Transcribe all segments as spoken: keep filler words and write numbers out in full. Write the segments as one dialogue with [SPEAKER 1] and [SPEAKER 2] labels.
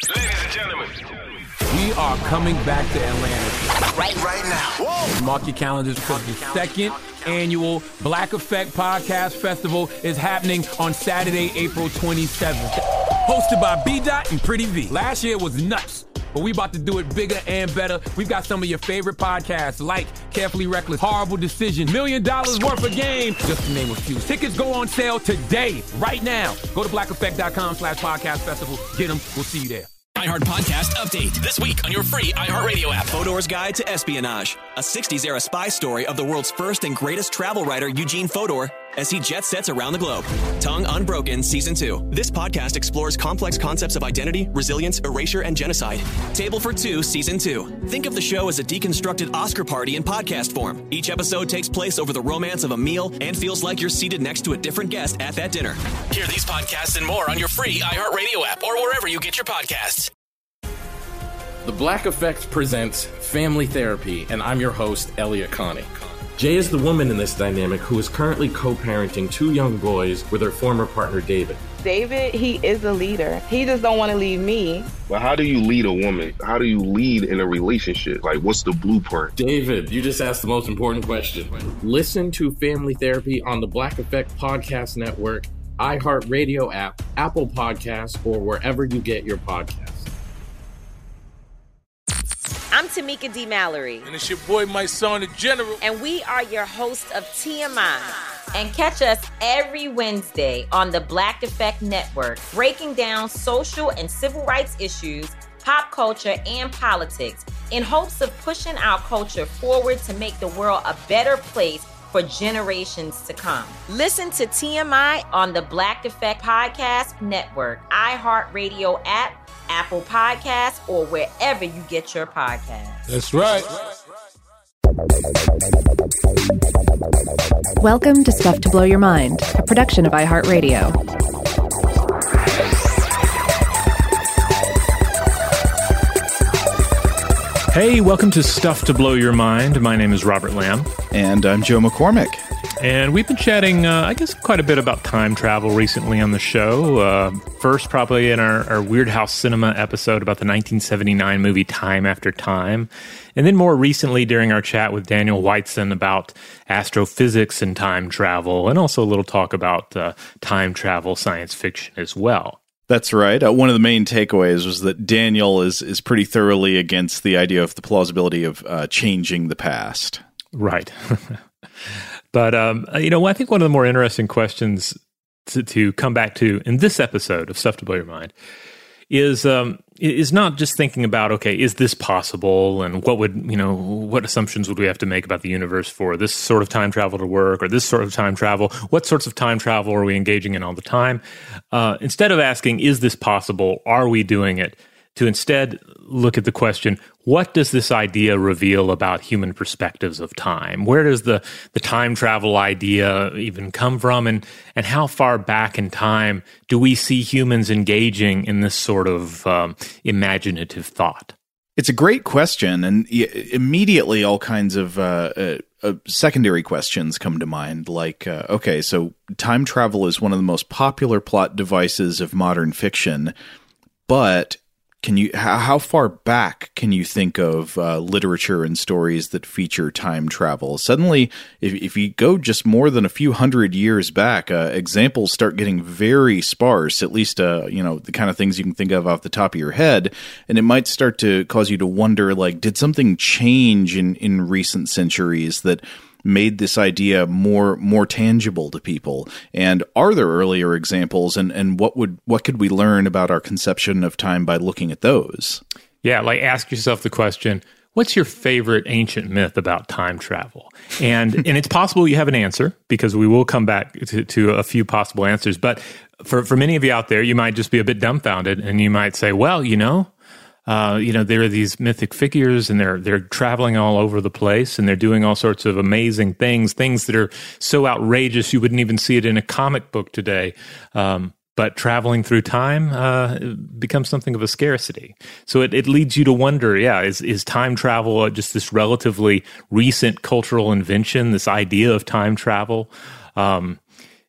[SPEAKER 1] Ladies and gentlemen,
[SPEAKER 2] we are coming back to Atlanta.
[SPEAKER 1] Right, right now. Whoa.
[SPEAKER 2] Mark your calendars because the second annual Black Effect Podcast Festival is happening on Saturday, April twenty-seventh. Hosted by B-Dot and Pretty V. Last year was nuts, but we about to do it bigger and better. We've got some of your favorite podcasts like Carefully Reckless, Horrible Decision, Million Dollars Worth of Game, just to name a few. Tickets go on sale today, right now. Go to blackeffect.com slash podcast festival. Get them. We'll see you there.
[SPEAKER 3] iHeart Podcast Update. This week on your free iHeartRadio app. Fodor's Guide to Espionage. A sixties-era spy story of the world's first and greatest travel writer, Eugene Fodor, as he jet sets around the globe. Tongue Unbroken Season two. This podcast explores complex concepts of identity, resilience, erasure, and genocide. Table for Two Season two. Think of the show as a deconstructed Oscar party in podcast form. Each episode takes place over the romance of a meal and feels like you're seated next to a different guest at that dinner. Hear these podcasts and more on your free iHeartRadio app or wherever you get your podcasts.
[SPEAKER 4] The Black Effect presents Family Therapy, and I'm your host, Elliot Connie. Jay is the woman in this dynamic who is currently co-parenting two young boys with her former partner, David.
[SPEAKER 5] David, he is a leader. He just don't want to leave me.
[SPEAKER 6] But how do you lead a woman? How do you lead in a relationship? Like, what's the blueprint?
[SPEAKER 4] David, you just asked the most important question. Listen to Family Therapy on the Black Effect Podcast Network, iHeartRadio app, Apple Podcasts, or wherever you get your podcasts.
[SPEAKER 7] I'm Tamika D. Mallory.
[SPEAKER 8] And it's your boy, my son, the General.
[SPEAKER 7] And we are your hosts of T M I. And catch us every Wednesday on the Black Effect Network, breaking down social and civil rights issues, pop culture, and politics in hopes of pushing our culture forward to make the world a better place for generations to come. Listen to T M I on the Black Effect Podcast Network, iHeartRadio app, Apple Podcasts, or wherever you get your podcasts.
[SPEAKER 8] That's right.
[SPEAKER 9] Welcome to Stuff to Blow Your Mind, a production of iHeartRadio.
[SPEAKER 10] Hey, welcome to Stuff to Blow Your Mind. My name is Robert Lamb.
[SPEAKER 11] And I'm Joe McCormick.
[SPEAKER 10] And we've been chatting, uh, I guess, quite a bit about time travel recently on the show. Uh, first, probably in our, our Weird House Cinema episode about the nineteen seventy-nine movie Time After Time. And then more recently during our chat with Daniel Whiteson about astrophysics and time travel, and also a little talk about uh, time travel science fiction as well.
[SPEAKER 11] That's right. Uh, one of the main takeaways was that Daniel is is pretty thoroughly against the idea of the plausibility of uh, changing the past.
[SPEAKER 10] Right. But, um, you know, I think one of the more interesting questions to, to come back to in this episode of Stuff to Blow Your Mind is um, is not just thinking about, okay, is this possible? And what would, you know, what assumptions would we have to make about the universe for this sort of time travel to work or this sort of time travel? What sorts of time travel are we engaging in all the time? Uh, instead of asking, is this possible? Are we doing it? To instead look at the question, what does this idea reveal about human perspectives of time? Where does the, the time travel idea even come from? And, and how far back in time do we see humans engaging in this sort of um, imaginative thought?
[SPEAKER 11] It's a great question, and immediately all kinds of uh, uh, uh, secondary questions come to mind, like, uh, okay, so time travel is one of the most popular plot devices of modern fiction, but Can you? How, how far back can you think of uh, literature and stories that feature time travel? Suddenly, if, if you go just more than a few hundred years back, uh, examples start getting very sparse. At least, uh, you know, the kind of things you can think of off the top of your head, and it might start to cause you to wonder, like, did something change in in recent centuries that made this idea more more tangible to people? And are there earlier examples, and, and what would what could we learn about our conception of time by looking at those?
[SPEAKER 10] Yeah, like ask yourself the question, what's your favorite ancient myth about time travel? And and it's possible you have an answer, because we will come back to, to a few possible answers. But for, for many of you out there, you might just be a bit dumbfounded, and you might say, well, you know, Uh, you know, there are these mythic figures, and they're they're traveling all over the place, and they're doing all sorts of amazing things, things that are so outrageous you wouldn't even see it in a comic book today. Um, but traveling through time uh, becomes something of a scarcity. So it, it leads you to wonder, yeah, is is time travel just this relatively recent cultural invention, this idea of time travel? Um,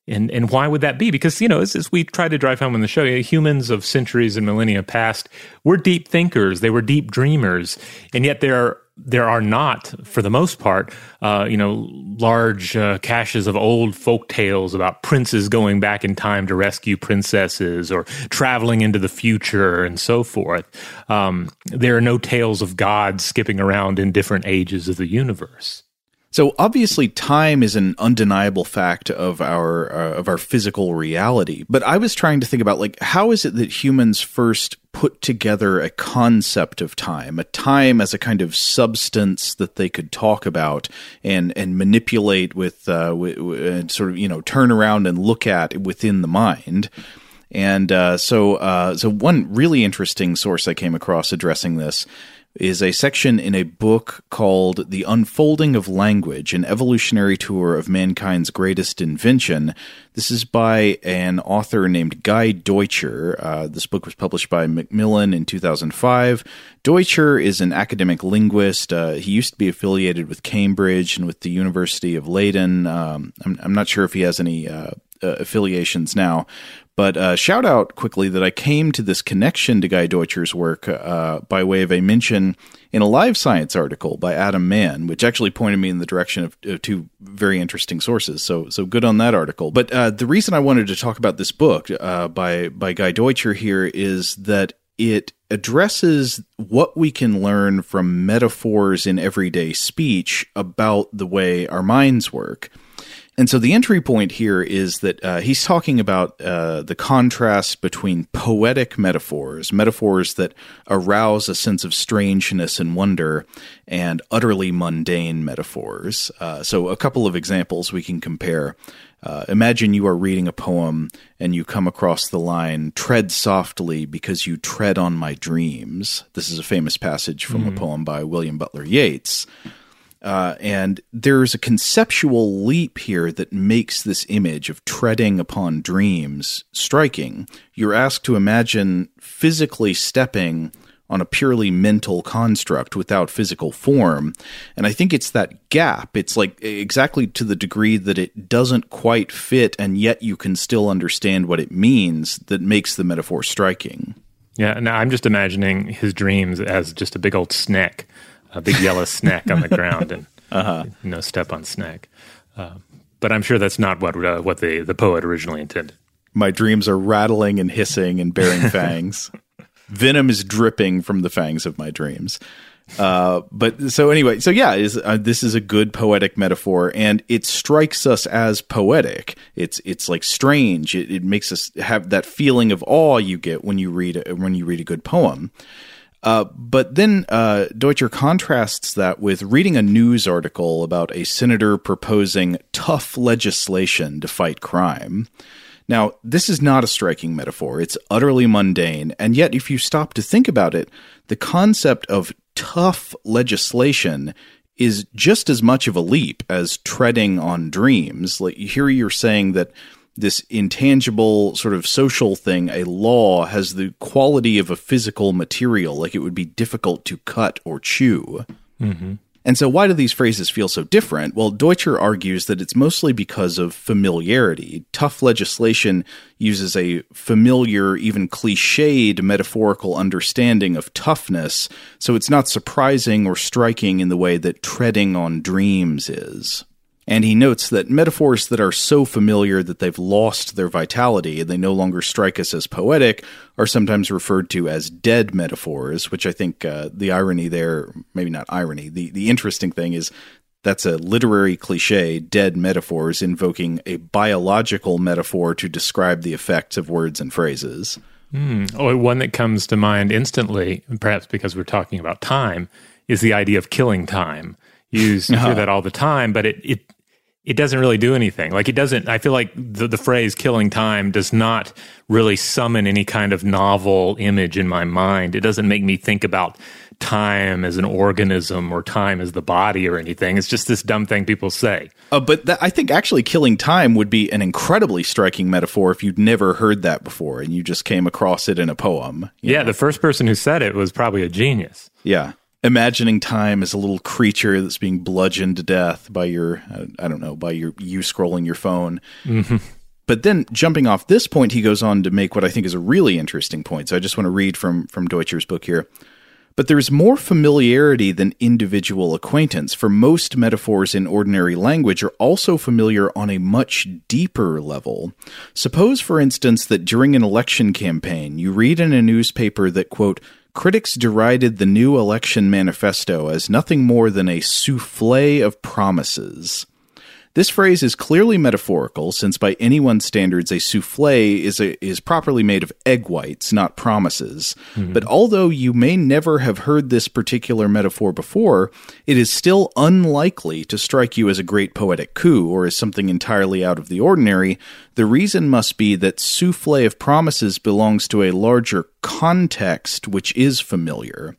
[SPEAKER 10] And and why would that be? Because, you know, as, as we try to drive home in the show, humans of centuries and millennia past were deep thinkers. They were deep dreamers. And yet there are, there are not, for the most part, uh, you know, large uh, caches of old folk tales about princes going back in time to rescue princesses or traveling into the future and so forth. Um, there are no tales of gods skipping around in different ages of the universe.
[SPEAKER 11] So obviously time is an undeniable fact of our uh, of our physical reality. But I was trying to think about, like, how is it that humans first put together a concept of time, a time as a kind of substance that they could talk about and and manipulate with, uh, with, with sort of, you know, turn around and look at within the mind. And uh, so uh, so one really interesting source I came across addressing this is a section in a book called The Unfolding of Language, an evolutionary tour of mankind's greatest invention. This is by an author named Guy Deutscher. Uh, this book was published by Macmillan in two thousand five. Deutscher is an academic linguist. Uh, he used to be affiliated with Cambridge and with the University of Leiden. Um, I'm, I'm not sure if he has any uh, uh, affiliations now. But uh, shout out quickly that I came to this connection to Guy Deutscher's work uh, by way of a mention in a Live Science article by Adam Mann, which actually pointed me in the direction of, of two very interesting sources. So, so good on that article. But uh, the reason I wanted to talk about this book uh, by by Guy Deutscher here is that it addresses what we can learn from metaphors in everyday speech about the way our minds work. And so the entry point here is that uh, he's talking about uh, the contrast between poetic metaphors, metaphors that arouse a sense of strangeness and wonder, and utterly mundane metaphors. Uh, so a couple of examples we can compare. Uh, imagine you are reading a poem and you come across the line, "Tread softly because you tread on my dreams." This is a famous passage from mm-hmm. a poem by William Butler Yeats. Uh, and there's a conceptual leap here that makes this image of treading upon dreams striking. You're asked to imagine physically stepping on a purely mental construct without physical form. And I think it's that gap. It's like exactly to the degree that it doesn't quite fit, and yet you can still understand what it means, that makes the metaphor striking.
[SPEAKER 10] Yeah, and I'm just imagining his dreams as just a big old snack. A big yellow snack on the ground, and uh-huh. you know, step on snack. Uh, but I'm sure that's not what uh, what the, the poet originally intended.
[SPEAKER 11] My dreams are rattling and hissing and bearing fangs. Venom is dripping from the fangs of my dreams. Uh, but so anyway, so yeah, is, uh, this is a good poetic metaphor, and it strikes us as poetic. It's it's like strange. It, it makes us have that feeling of awe you get when you read a, when you read a good poem. Uh, but then uh, Deutscher contrasts that with reading a news article about a senator proposing tough legislation to fight crime. Now, this is not a striking metaphor. It's utterly mundane. And yet, if you stop to think about it, the concept of tough legislation is just as much of a leap as treading on dreams. Like, here you're saying that this intangible sort of social thing, a law, has the quality of a physical material, like it would be difficult to cut or chew. Mm-hmm. And so why do these phrases feel so different? Well, Deutscher argues that it's mostly because of familiarity. Tough legislation uses a familiar, even cliched metaphorical understanding of toughness, so it's not surprising or striking in the way that treading on dreams is. And he notes that metaphors that are so familiar that they've lost their vitality and they no longer strike us as poetic are sometimes referred to as dead metaphors, which I think uh, the irony there, maybe not irony, the, the interesting thing is that's a literary cliche, dead metaphors, invoking a biological metaphor to describe the effects of words and phrases.
[SPEAKER 10] Mm. Oh, one that comes to mind instantly, perhaps because we're talking about time, is the idea of killing time. You use, uh-huh. hear that all the time, but it, it It doesn't really do anything. Like it doesn't, I feel like the, the phrase killing time does not really summon any kind of novel image in my mind. It doesn't make me think about time as an organism or time as the body or anything. It's just this dumb thing people say.
[SPEAKER 11] Uh, but that, I think actually killing time would be an incredibly striking metaphor if you'd never heard that before and you just came across it in a poem.
[SPEAKER 10] Yeah,
[SPEAKER 11] know?
[SPEAKER 10] The first person who said it was probably a genius.
[SPEAKER 11] Yeah. Imagining time as a little creature that's being bludgeoned to death by your, uh, I don't know, by your you scrolling your phone. Mm-hmm. but then jumping off this point, he goes on to make what I think is a really interesting point. So I just want to read from, from Deutscher's book here. But there is more familiarity than individual acquaintance, for most metaphors in ordinary language are also familiar on a much deeper level. Suppose, for instance, that during an election campaign, you read in a newspaper that, quote, critics derided the new election manifesto as nothing more than a souffle of promises. This phrase is clearly metaphorical, since by anyone's standards, a souffle is a, is properly made of egg whites, not promises. Mm-hmm. But although you may never have heard this particular metaphor before, it is still unlikely to strike you as a great poetic coup or as something entirely out of the ordinary. The reason must be that souffle of promises belongs to a larger context which is familiar.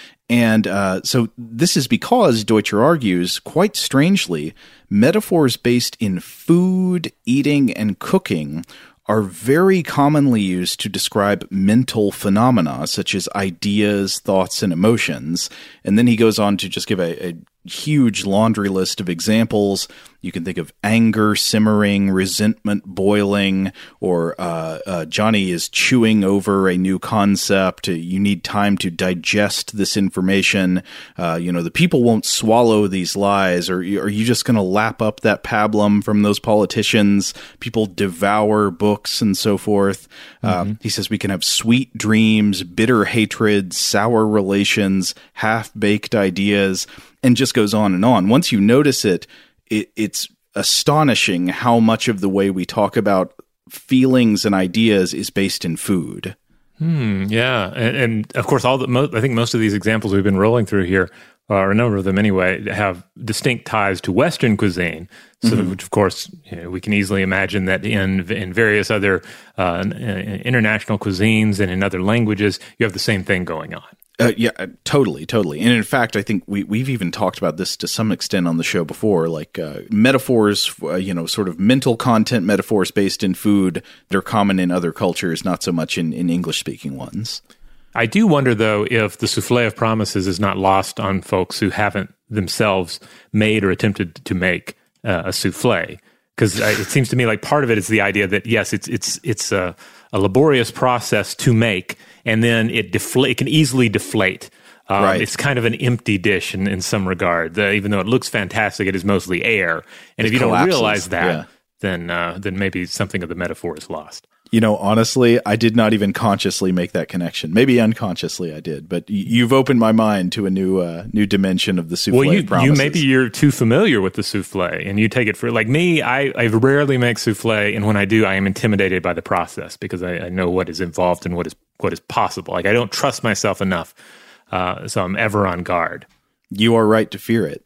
[SPEAKER 11] And uh, so this is because, Deutscher argues, quite strangely, metaphors based in food, eating, and cooking are very commonly used to describe mental phenomena, such as ideas, thoughts, and emotions. And then he goes on to just give a, a huge laundry list of examples. You can think of anger simmering, resentment boiling, or uh, uh, Johnny is chewing over a new concept. You need time to digest this information. Uh, you know, the people won't swallow these lies. Or are you just going to lap up that pablum from those politicians? People devour books and so forth. Mm-hmm. Uh, he says we can have sweet dreams, bitter hatred, sour relations, half-baked ideas, and just goes on and on. Once you notice it, it, it's astonishing how much of the way we talk about feelings and ideas is based in food.
[SPEAKER 10] Hmm, yeah, and, and of course, all the mo- I think most of these examples we've been rolling through here, or a number of them anyway, have distinct ties to Western cuisine. So, mm-hmm. which of course, you know, we can easily imagine that in in various other uh, international cuisines and in other languages, you have the same thing going on.
[SPEAKER 11] Uh, yeah, totally, totally. And in fact, I think we, we've even talked about this to some extent on the show before, like uh, metaphors, uh, you know, sort of mental content metaphors based in food that are common in other cultures, not so much in, in English-speaking ones.
[SPEAKER 10] I do wonder, though, if the souffle of promises is not lost on folks who haven't themselves made or attempted to make uh, a souffle. Because it seems to me like part of it is the idea that, yes, it's it's it's a, a laborious process to make, and then it deflate. It can easily deflate. Um, right. It's kind of an empty dish in, in some regard. Uh, even though it looks fantastic, it is mostly air. And
[SPEAKER 11] it
[SPEAKER 10] if you
[SPEAKER 11] collapses.
[SPEAKER 10] don't realize that,
[SPEAKER 11] yeah.
[SPEAKER 10] then uh, then maybe something of the metaphor is lost.
[SPEAKER 11] You know, honestly, I did not even consciously make that connection. Maybe unconsciously I did, but y- you've opened my mind to a new uh, new dimension of the souffle
[SPEAKER 10] well, you,
[SPEAKER 11] promises.
[SPEAKER 10] you maybe you're too familiar with the souffle, and you take it for like me. I, I rarely make souffle, and when I do, I am intimidated by the process because I, I know what is involved and what is what is possible. Like I don't trust myself enough, uh, so I'm ever on guard.
[SPEAKER 11] You are right to fear it.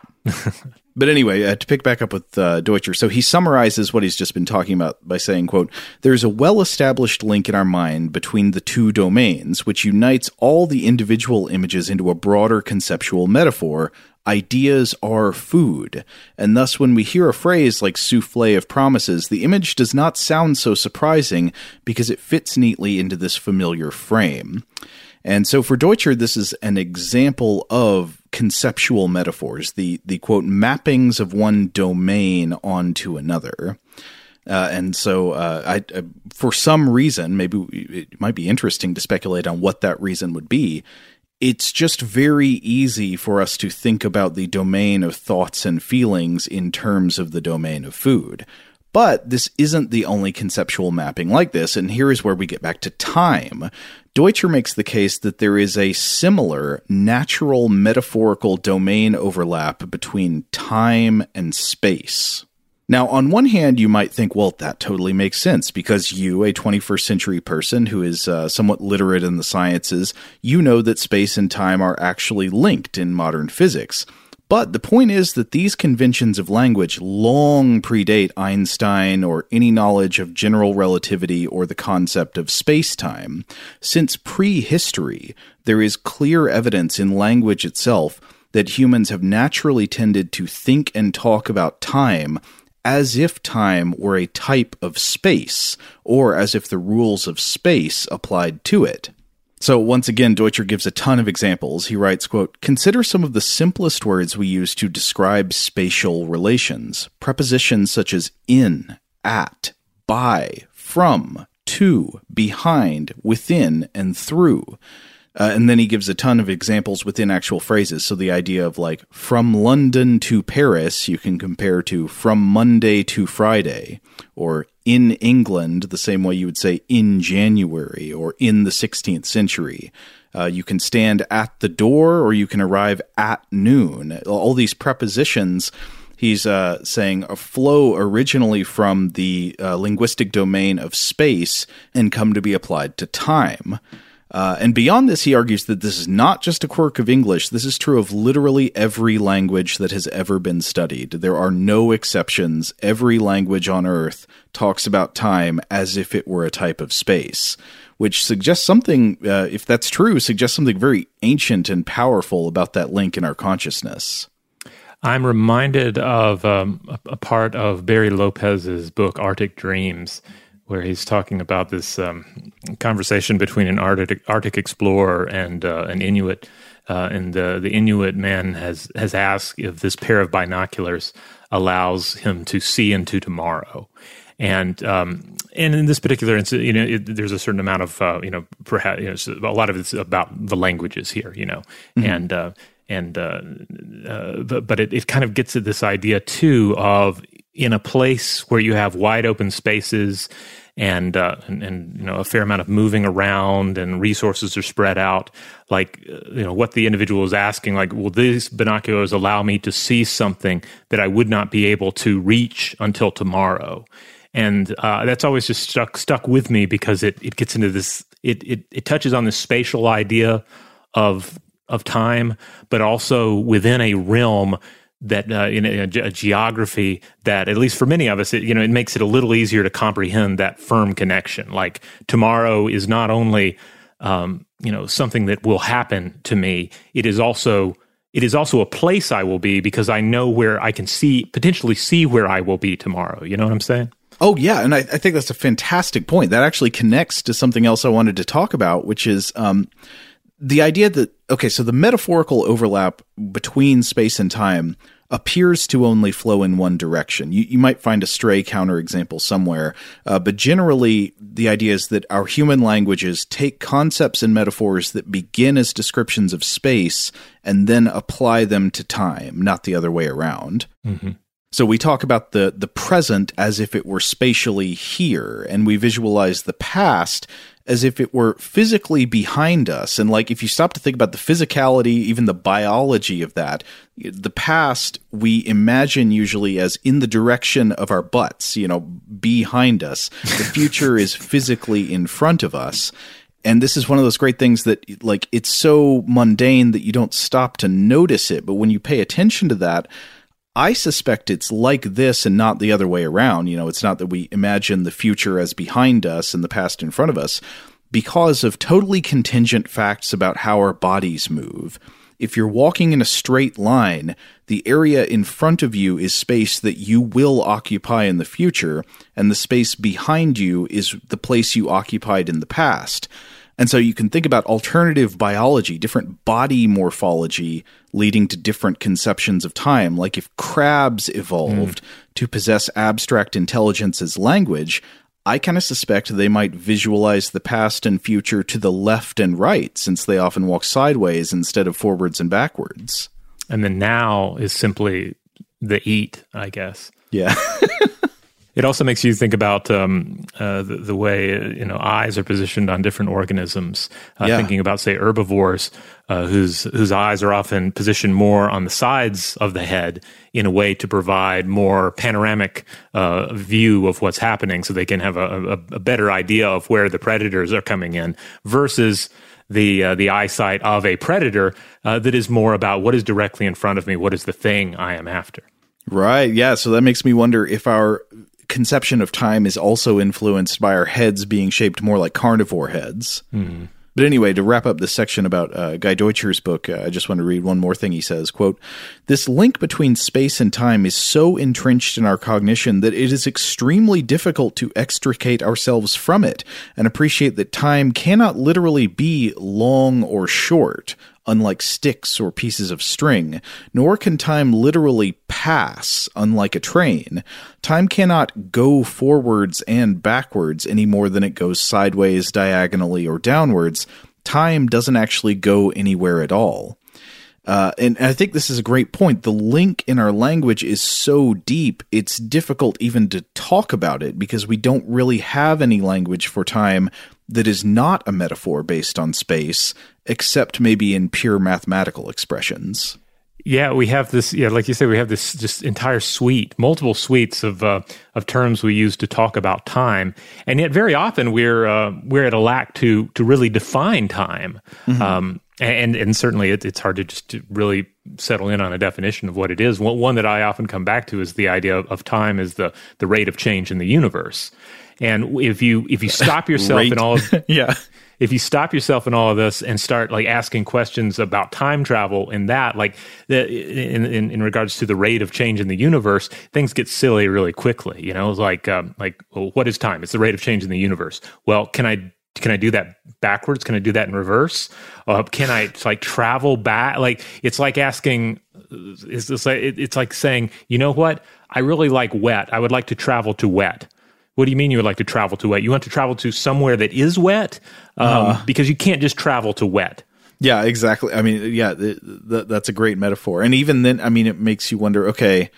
[SPEAKER 11] But anyway, uh, to pick back up with uh, Deutscher, so he summarizes what he's just been talking about by saying, quote, there's a well-established link in our mind between the two domains, which unites all the individual images into a broader conceptual metaphor. Ideas are food. And thus, when we hear a phrase like souffle of promises, the image does not sound so surprising because it fits neatly into this familiar frame. And so for Deutscher, this is an example of conceptual metaphors, the, the quote, mappings of one domain onto another. Uh, and so uh, I, uh, for some reason, maybe it might be interesting to speculate on what that reason would be. It's just very easy for us to think about the domain of thoughts and feelings in terms of the domain of food. But this isn't the only conceptual mapping like this, and here is where we get back to time. Deutscher makes the case that there is a similar natural metaphorical domain overlap between time and space. Now, on one hand, you might think, well, that totally makes sense, because you, a twenty-first century person who is uh, somewhat literate in the sciences, you know that space and time are actually linked in modern physics. But the point is that these conventions of language long predate Einstein or any knowledge of general relativity or the concept of space-time. Since prehistory, there is clear evidence in language itself that humans have naturally tended to think and talk about time as if time were a type of space, or as if the rules of space applied to it. So once again, Deutscher gives a ton of examples. He writes, quote, consider some of the simplest words we use to describe spatial relations. Prepositions such as in, at, by, from, to, behind, within, and through. Uh, and then he gives a ton of examples within actual phrases. So the idea of like, from London to Paris, you can compare to from Monday to Friday, or in England, the same way you would say in January, or in the sixteenth century. Uh, you can stand at the door, or you can arrive at noon. All these prepositions, he's uh, saying, flow originally from the uh, linguistic domain of space and come to be applied to time. Uh, and beyond this, he argues that this is not just a quirk of English. This is true of literally every language that has ever been studied. There are no exceptions. Every language on Earth talks about time as if it were a type of space, which suggests something, uh, if that's true, suggests something very ancient and powerful about that link in our consciousness.
[SPEAKER 10] I'm reminded of um, a, a part of Barry Lopez's book, Arctic Dreams, where he's talking about this um, conversation between an Arctic, Arctic explorer and uh, an Inuit. Uh, and the, the Inuit man has, has asked if this pair of binoculars allows him to see into tomorrow. And um, and in this particular instance, you know, it, there's a certain amount of, uh, you know, perhaps you know, a lot of it's about the languages here, you know, mm-hmm. and uh, and uh, uh, but, but it, it kind of gets at this idea too of in a place where you have wide open spaces and, uh, and, and, you know, a fair amount of moving around and resources are spread out, like, you know, what the individual is asking, like, will these binoculars allow me to see something that I would not be able to reach until tomorrow? And uh, that's always just stuck stuck with me because it, it gets into this, it, it, it touches on this spatial idea of of time, but also within a realm that uh, in a, a geography that, at least for many of us, it, you know, it makes it a little easier to comprehend that firm connection. Like tomorrow is not only, um, you know, something that will happen to me. It is also, it is also a place I will be because I know where I can see, potentially see where I will be tomorrow. You know what I'm saying?
[SPEAKER 11] Oh, yeah. And I, I think that's a fantastic point. That actually connects to something else I wanted to talk about, which is, um, the idea that, okay, so the metaphorical overlap between space and time appears to only flow in one direction. You, you might find a stray counterexample somewhere, uh, but generally the idea is that our human languages take concepts and metaphors that begin as descriptions of space and then apply them to time, not the other way around.
[SPEAKER 10] Mm-hmm.
[SPEAKER 11] So we talk about the the present as if it were spatially here, and we visualize the past as if it were physically behind us. And like, if you stop to think about the physicality, even the biology of that, the past we imagine usually as in the direction of our butts, you know, behind us. The future is physically in front of us. And this is one of those great things that, like, it's so mundane that you don't stop to notice it. But when you pay attention to that, I suspect it's like this and not the other way around. You know, it's not that we imagine the future as behind us and the past in front of us because of totally contingent facts about how our bodies move. If you're walking in a straight line, the area in front of you is space that you will occupy in the future, and the space behind you is the place you occupied in the past. And so you can think about alternative biology, different body morphology leading to different conceptions of time. Like if crabs evolved mm. to possess abstract intelligence as language, I kind of suspect they might visualize the past and future to the left and right, since they often walk sideways instead of forwards and backwards.
[SPEAKER 10] And the now is simply the eat, I guess.
[SPEAKER 11] Yeah.
[SPEAKER 10] It also makes you think about um, uh, the, the way uh, you know eyes are positioned on different organisms. Uh, yeah. Thinking about, say, herbivores, uh, whose whose eyes are often positioned more on the sides of the head in a way to provide more panoramic uh, view of what's happening, so they can have a, a, a better idea of where the predators are coming in, versus the uh, the eyesight of a predator uh, that is more about what is directly in front of me, what is the thing I am after.
[SPEAKER 11] Right. Yeah. So that makes me wonder if our conception of time is also influenced by our heads being shaped more like carnivore heads.
[SPEAKER 10] Mm-hmm.
[SPEAKER 11] But anyway, to wrap up this section about uh, Guy Deutscher's book, uh, I just want to read one more thing he says, quote, "This link between space and time is so entrenched in our cognition that it is extremely difficult to extricate ourselves from it and appreciate that time cannot literally be long or short. unlike sticks or pieces of string, nor can time literally pass, unlike a train. Time cannot go forwards and backwards any more than it goes sideways, diagonally, or downwards. Time doesn't actually go anywhere at all. Uh, and I think this is a great point. The link in our language is so deep, it's difficult even to talk about it because we don't really have any language for time that is not a metaphor based on space, except maybe in pure mathematical expressions.
[SPEAKER 10] Yeah, we have this, yeah, like you said, we have this just entire suite, multiple suites of uh, of terms we use to talk about time. And yet very often we're uh, we're at a lack to to really define time. Mm-hmm. Um, and and certainly it, it's hard to just to really settle in on a definition of what it is. One, one that I often come back to is the idea of, of time as the the rate of change in the universe. And if you if you stop yourself in all of
[SPEAKER 11] yeah.
[SPEAKER 10] if you stop yourself in all of this and start like asking questions about time travel and that, like the, in, in in regards to the rate of change in the universe, things get silly really quickly. You know, it's like um, like well, what is time? It's the rate of change in the universe. Well, can I can I do that backwards? Can I do that in reverse? Uh, can I like travel back? Like it's like asking. It's, it's like it's like saying, you know what? I really like wet. I would like to travel to wet. What do you mean you would like to travel to wet? You want to travel to somewhere that is wet? Um, uh, because you can't just travel to wet.
[SPEAKER 11] Yeah, exactly. I mean, yeah, th- th- that's a great metaphor. And even then, I mean, it makes you wonder, okay,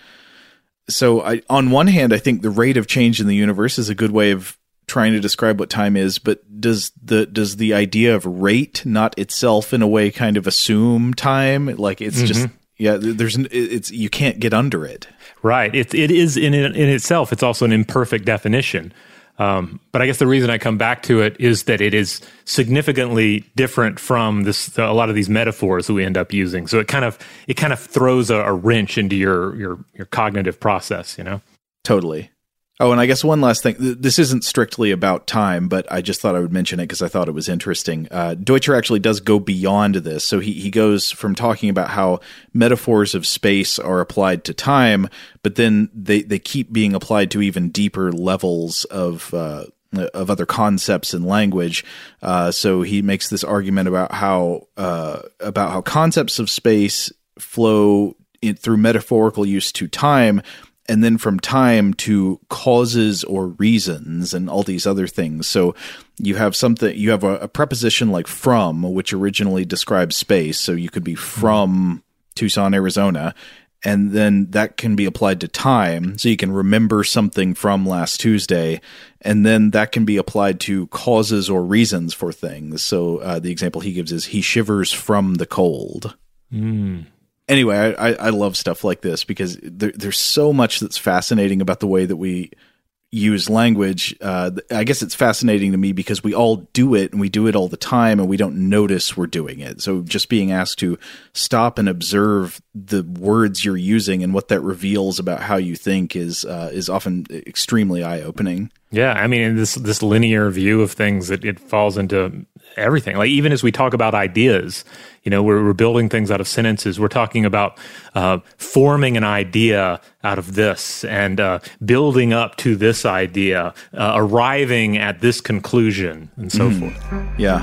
[SPEAKER 11] so I, on one hand, I think the rate of change in the universe is a good way of trying to describe what time is, but does the does the idea of rate not itself in a way kind of assume time? Like it's mm-hmm. just, yeah, there's it's you can't get under it.
[SPEAKER 10] Right. It, it is in in itself. It's also an imperfect definition. Um, but I guess the reason I come back to it is that it is significantly different from this a lot of these metaphors that we end up using. So it kind of it kind of throws a, a wrench into your your your cognitive process. You know.
[SPEAKER 11] Totally. Oh, and I guess one last thing. This isn't strictly about time, but I just thought I would mention it because I thought it was interesting. Uh, Deutscher actually does go beyond this. So he, he goes from talking about how metaphors of space are applied to time, but then they, they keep being applied to even deeper levels of uh, of other concepts in language. Uh, so he makes this argument about how uh, about how concepts of space flow in, through metaphorical use to time, and then from time to causes or reasons and all these other things. So you have something, you have a, a preposition like from, which originally describes space. So you could be from Tucson, Arizona, and then that can be applied to time. So you can remember something from last Tuesday, and then that can be applied to causes or reasons for things. So uh, the example he gives is he shivers from the cold.
[SPEAKER 10] Mm.
[SPEAKER 11] Anyway, I, I love stuff like this because there, there's so much that's fascinating about the way that we use language. Uh, I guess it's fascinating to me because we all do it and we do it all the time and we don't notice we're doing it. So just being asked to stop and observe the words you're using and what that reveals about how you think is uh, is often extremely eye-opening.
[SPEAKER 10] Yeah, I mean, this this linear view of things, it, it falls into everything. Like even as we talk about ideas, you know, we're, we're building things out of sentences. We're talking about uh, forming an idea out of this and uh, building up to this idea, uh, arriving at this conclusion, and so mm. forth.
[SPEAKER 11] Yeah.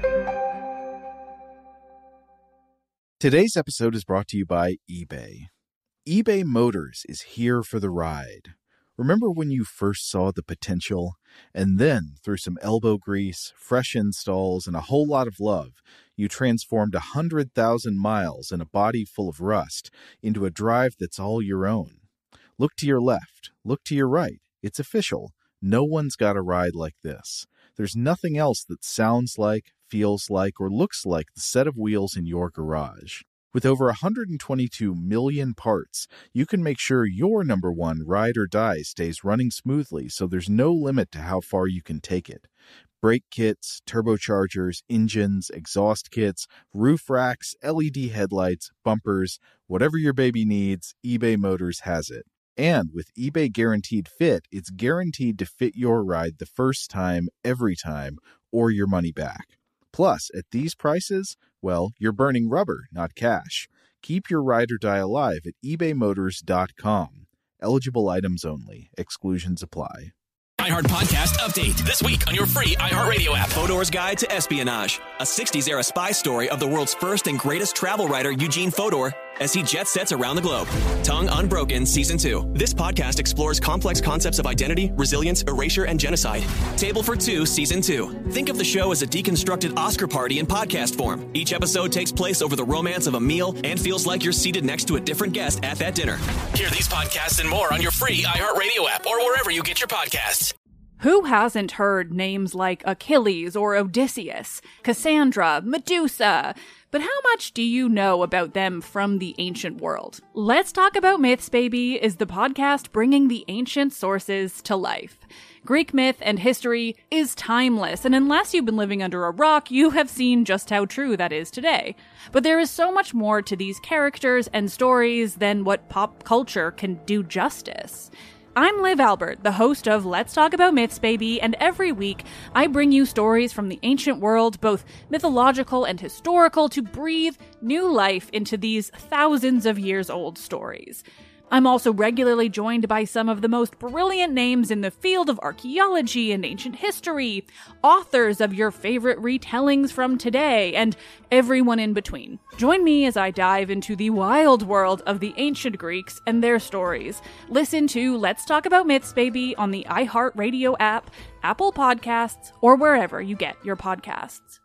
[SPEAKER 11] Today's episode is brought to you by eBay. eBay Motors is here for the ride. Remember when you first saw the potential? And then, through some elbow grease, fresh installs, and a whole lot of love, you transformed one hundred thousand miles and a body full of rust into a drive that's all your own. Look to your left. Look to your right. It's official. No one's got a ride like this. There's nothing else that sounds like, feels like, or looks like the set of wheels in your garage. With over one hundred twenty-two million parts, you can make sure your number one ride or die stays running smoothly so there's no limit to how far you can take it. Brake kits, turbochargers, engines, exhaust kits, roof racks, L E D headlights, bumpers, whatever your baby needs, eBay Motors has it. And with eBay Guaranteed Fit, it's guaranteed to fit your ride the first time, every time, or your money back. Plus, at these prices, well, you're burning rubber, not cash. Keep your ride or die alive at ebay motors dot com. Eligible items only. Exclusions apply.
[SPEAKER 3] iHeart Podcast Update. This week on your free iHeartRadio app. Fodor's Guide to Espionage. A sixties-era spy story of the world's first and greatest travel writer, Eugene Fodor, as he jet sets around the globe. Tongue Unbroken Season two. This podcast explores complex concepts of identity, resilience, erasure, and genocide. Table for Two Season two. Think of the show as a deconstructed Oscar party in podcast form. Each episode takes place over the romance of a meal and feels like you're seated next to a different guest at that dinner. Hear these podcasts and more on your free iHeartRadio app or wherever you get your podcasts.
[SPEAKER 12] Who hasn't heard names like Achilles or Odysseus, Cassandra, Medusa? But how much do you know about them from the ancient world? Let's Talk About Myths, Baby is the podcast bringing the ancient sources to life. Greek myth and history is timeless, and unless you've been living under a rock, you have seen just how true that is today. But there is so much more to these characters and stories than what pop culture can do justice. I'm Liv Albert, the host of Let's Talk About Myths, Baby, and every week I bring you stories from the ancient world, both mythological and historical, to breathe new life into these thousands of years old stories. I'm also regularly joined by some of the most brilliant names in the field of archaeology and ancient history, authors of your favorite retellings from today, and everyone in between. Join me as I dive into the wild world of the ancient Greeks and their stories. Listen to Let's Talk About Myths, Baby on the iHeartRadio app, Apple Podcasts, or wherever you get your podcasts.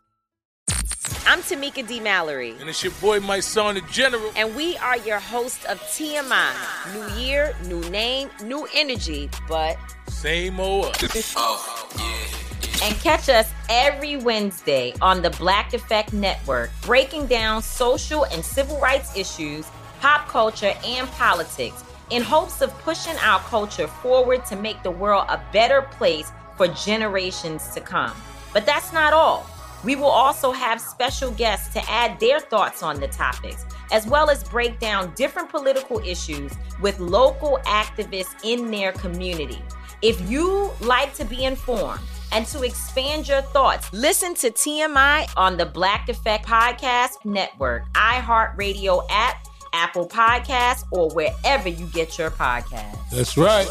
[SPEAKER 7] I'm Tamika D. Mallory.
[SPEAKER 8] And it's your boy, my son, the General.
[SPEAKER 7] And we are your hosts of T M I. New year, new name, new energy, but
[SPEAKER 8] same old us.
[SPEAKER 7] Oh, yeah. And catch us every Wednesday on the Black Effect Network, breaking down social and civil rights issues, pop culture, and politics in hopes of pushing our culture forward to make the world a better place for generations to come. But that's not all. We will also have special guests to add their thoughts on the topics, as well as break down different political issues with local activists in their community. If you like to be informed and to expand your thoughts, listen to T M I on the Black Effect Podcast Network, iHeartRadio app, Apple Podcasts, or wherever you get your podcasts.
[SPEAKER 8] That's right.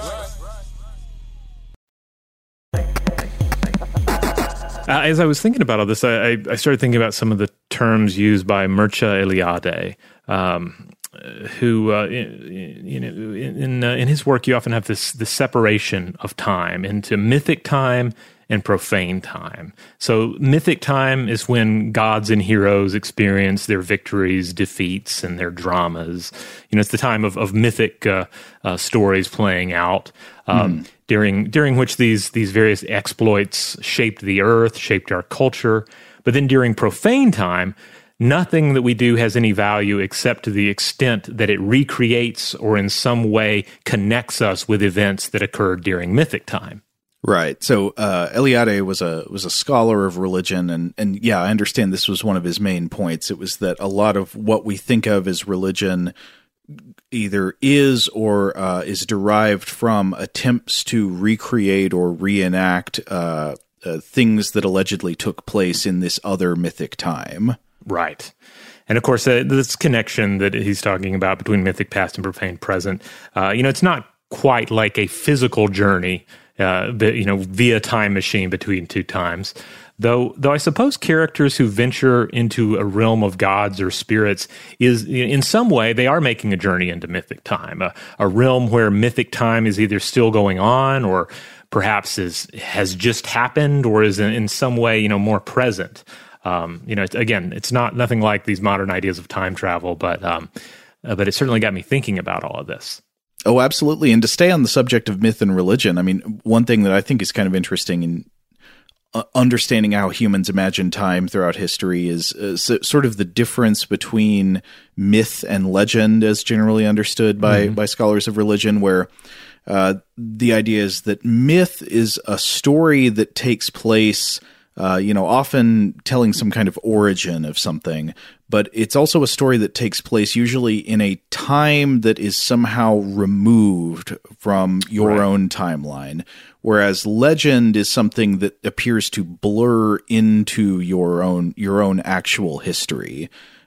[SPEAKER 10] Uh, as I was thinking about all this, I, I started thinking about some of the terms used by Mircea Eliade, um, who, uh, you know, in uh, in his work, you often have this this separation of time into mythic time and profane time. So mythic time is when gods and heroes experience their victories, defeats, and their dramas. You know, it's the time of, of mythic uh, uh, stories playing out, um, mm. during during which these these various exploits shaped the earth, shaped our culture. But then during profane time, nothing that we do has any value except to the extent that it recreates or in some way connects us with events that occurred during mythic time.
[SPEAKER 11] Right. So uh, Eliade was a was a scholar of religion, and and yeah, I understand this was one of his main points. It was that a lot of what we think of as religion either is or uh, is derived from attempts to recreate or reenact uh, uh, things that allegedly took place in this other mythic time.
[SPEAKER 10] Right. And of course, uh, this connection that he's talking about between mythic past and profane present, uh, you know, it's not quite like a physical journey, uh, you know, via time machine between two times. Though, though I suppose characters who venture into a realm of gods or spirits is, in some way, they are making a journey into mythic time, a, a realm where mythic time is either still going on or perhaps is has just happened or is in, in some way, you know, more present. Um, you know, it's, again, it's not nothing like these modern ideas of time travel, but um, uh, but it certainly got me thinking about all of this.
[SPEAKER 11] Oh, absolutely. And to stay on the subject of myth and religion, I mean, one thing that I think is kind of interesting in uh, understanding how humans imagine time throughout history is uh, so, sort of the difference between myth and legend as generally understood by, mm-hmm. by scholars of religion, where uh, the idea is that myth is a story that takes place Uh, you know, often telling some kind of origin of something, but it's also a story that takes place usually in a time that is somehow removed from your right. own timeline, whereas legend is something that appears to blur into your own your own actual history.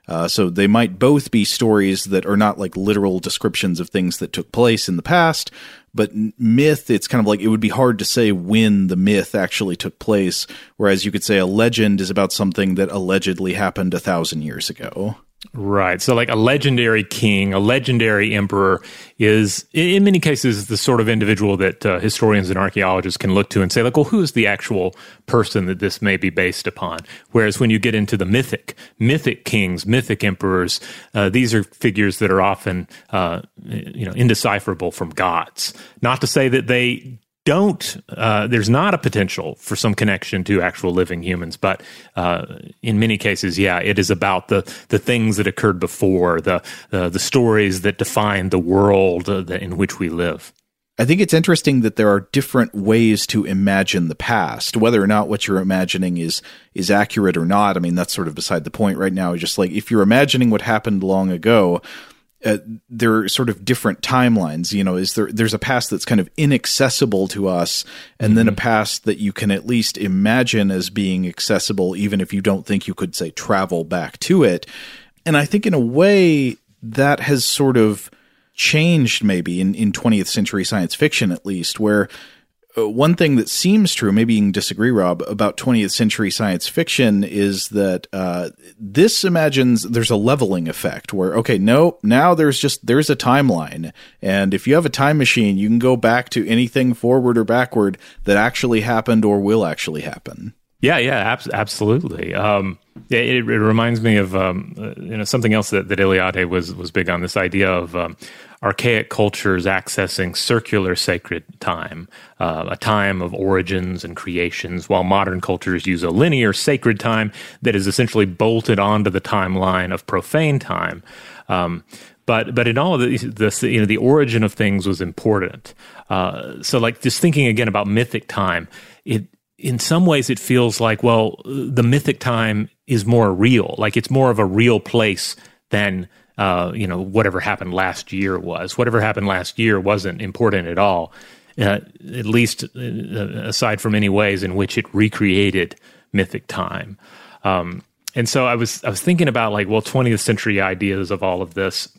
[SPEAKER 11] Uh, so they might both be stories that are not like literal descriptions of things that took place in the past, but myth, it's kind of like it would be hard to say when the myth actually took place, whereas you could say a legend is about something that allegedly happened a thousand years ago.
[SPEAKER 10] Right. So like a legendary king, a legendary emperor is in many cases the sort of individual that uh, historians and archaeologists can look to and say like, well, who's the actual person that this may be based upon? Whereas when you get into the mythic, mythic kings, mythic emperors, uh, these are figures that are often, uh, you know, indecipherable from gods. Not to say that they don't, uh, there's not a potential for some connection to actual living humans, but uh, in many cases, yeah, it is about the the things that occurred before, the uh, the stories that define the world uh, that, in which we live.
[SPEAKER 11] I think it's interesting that there are different ways to imagine the past, whether or not what you're imagining is is accurate or not. I mean, that's sort of beside the point right now. Just like if you're imagining what happened long ago, Uh, there are sort of different timelines. You know, is there? There's a past that's kind of inaccessible to us, and mm-hmm. then a past that you can at least imagine as being accessible, even if you don't think you could, say, travel back to it. And I think in a way that has sort of changed maybe in, in twentieth century science fiction, at least, where uh, one thing that seems true, maybe you can disagree, Rob, about twentieth century science fiction is that uh, this imagines there's a leveling effect where, okay, no, now there's just, there's a timeline. And if you have a time machine, you can go back to anything forward or backward that actually happened or will actually happen.
[SPEAKER 10] Yeah, yeah, ab- absolutely. Um, it, it reminds me of um, uh, you know something else that, that Eliade was was big on, this idea of um, archaic cultures accessing circular sacred time, uh, a time of origins and creations, while modern cultures use a linear sacred time that is essentially bolted onto the timeline of profane time. Um, But but in all of this, this, you know, the origin of things was important. Uh, so like just thinking again about mythic time, it in some ways it feels like, well, the mythic time is more real. Like it's more of a real place than, uh, you know, whatever happened last year was. Whatever happened last year wasn't important at all, uh, at least uh, aside from any ways in which it recreated mythic time. Um, and so I was I was thinking about like, well, twentieth century ideas of all of this.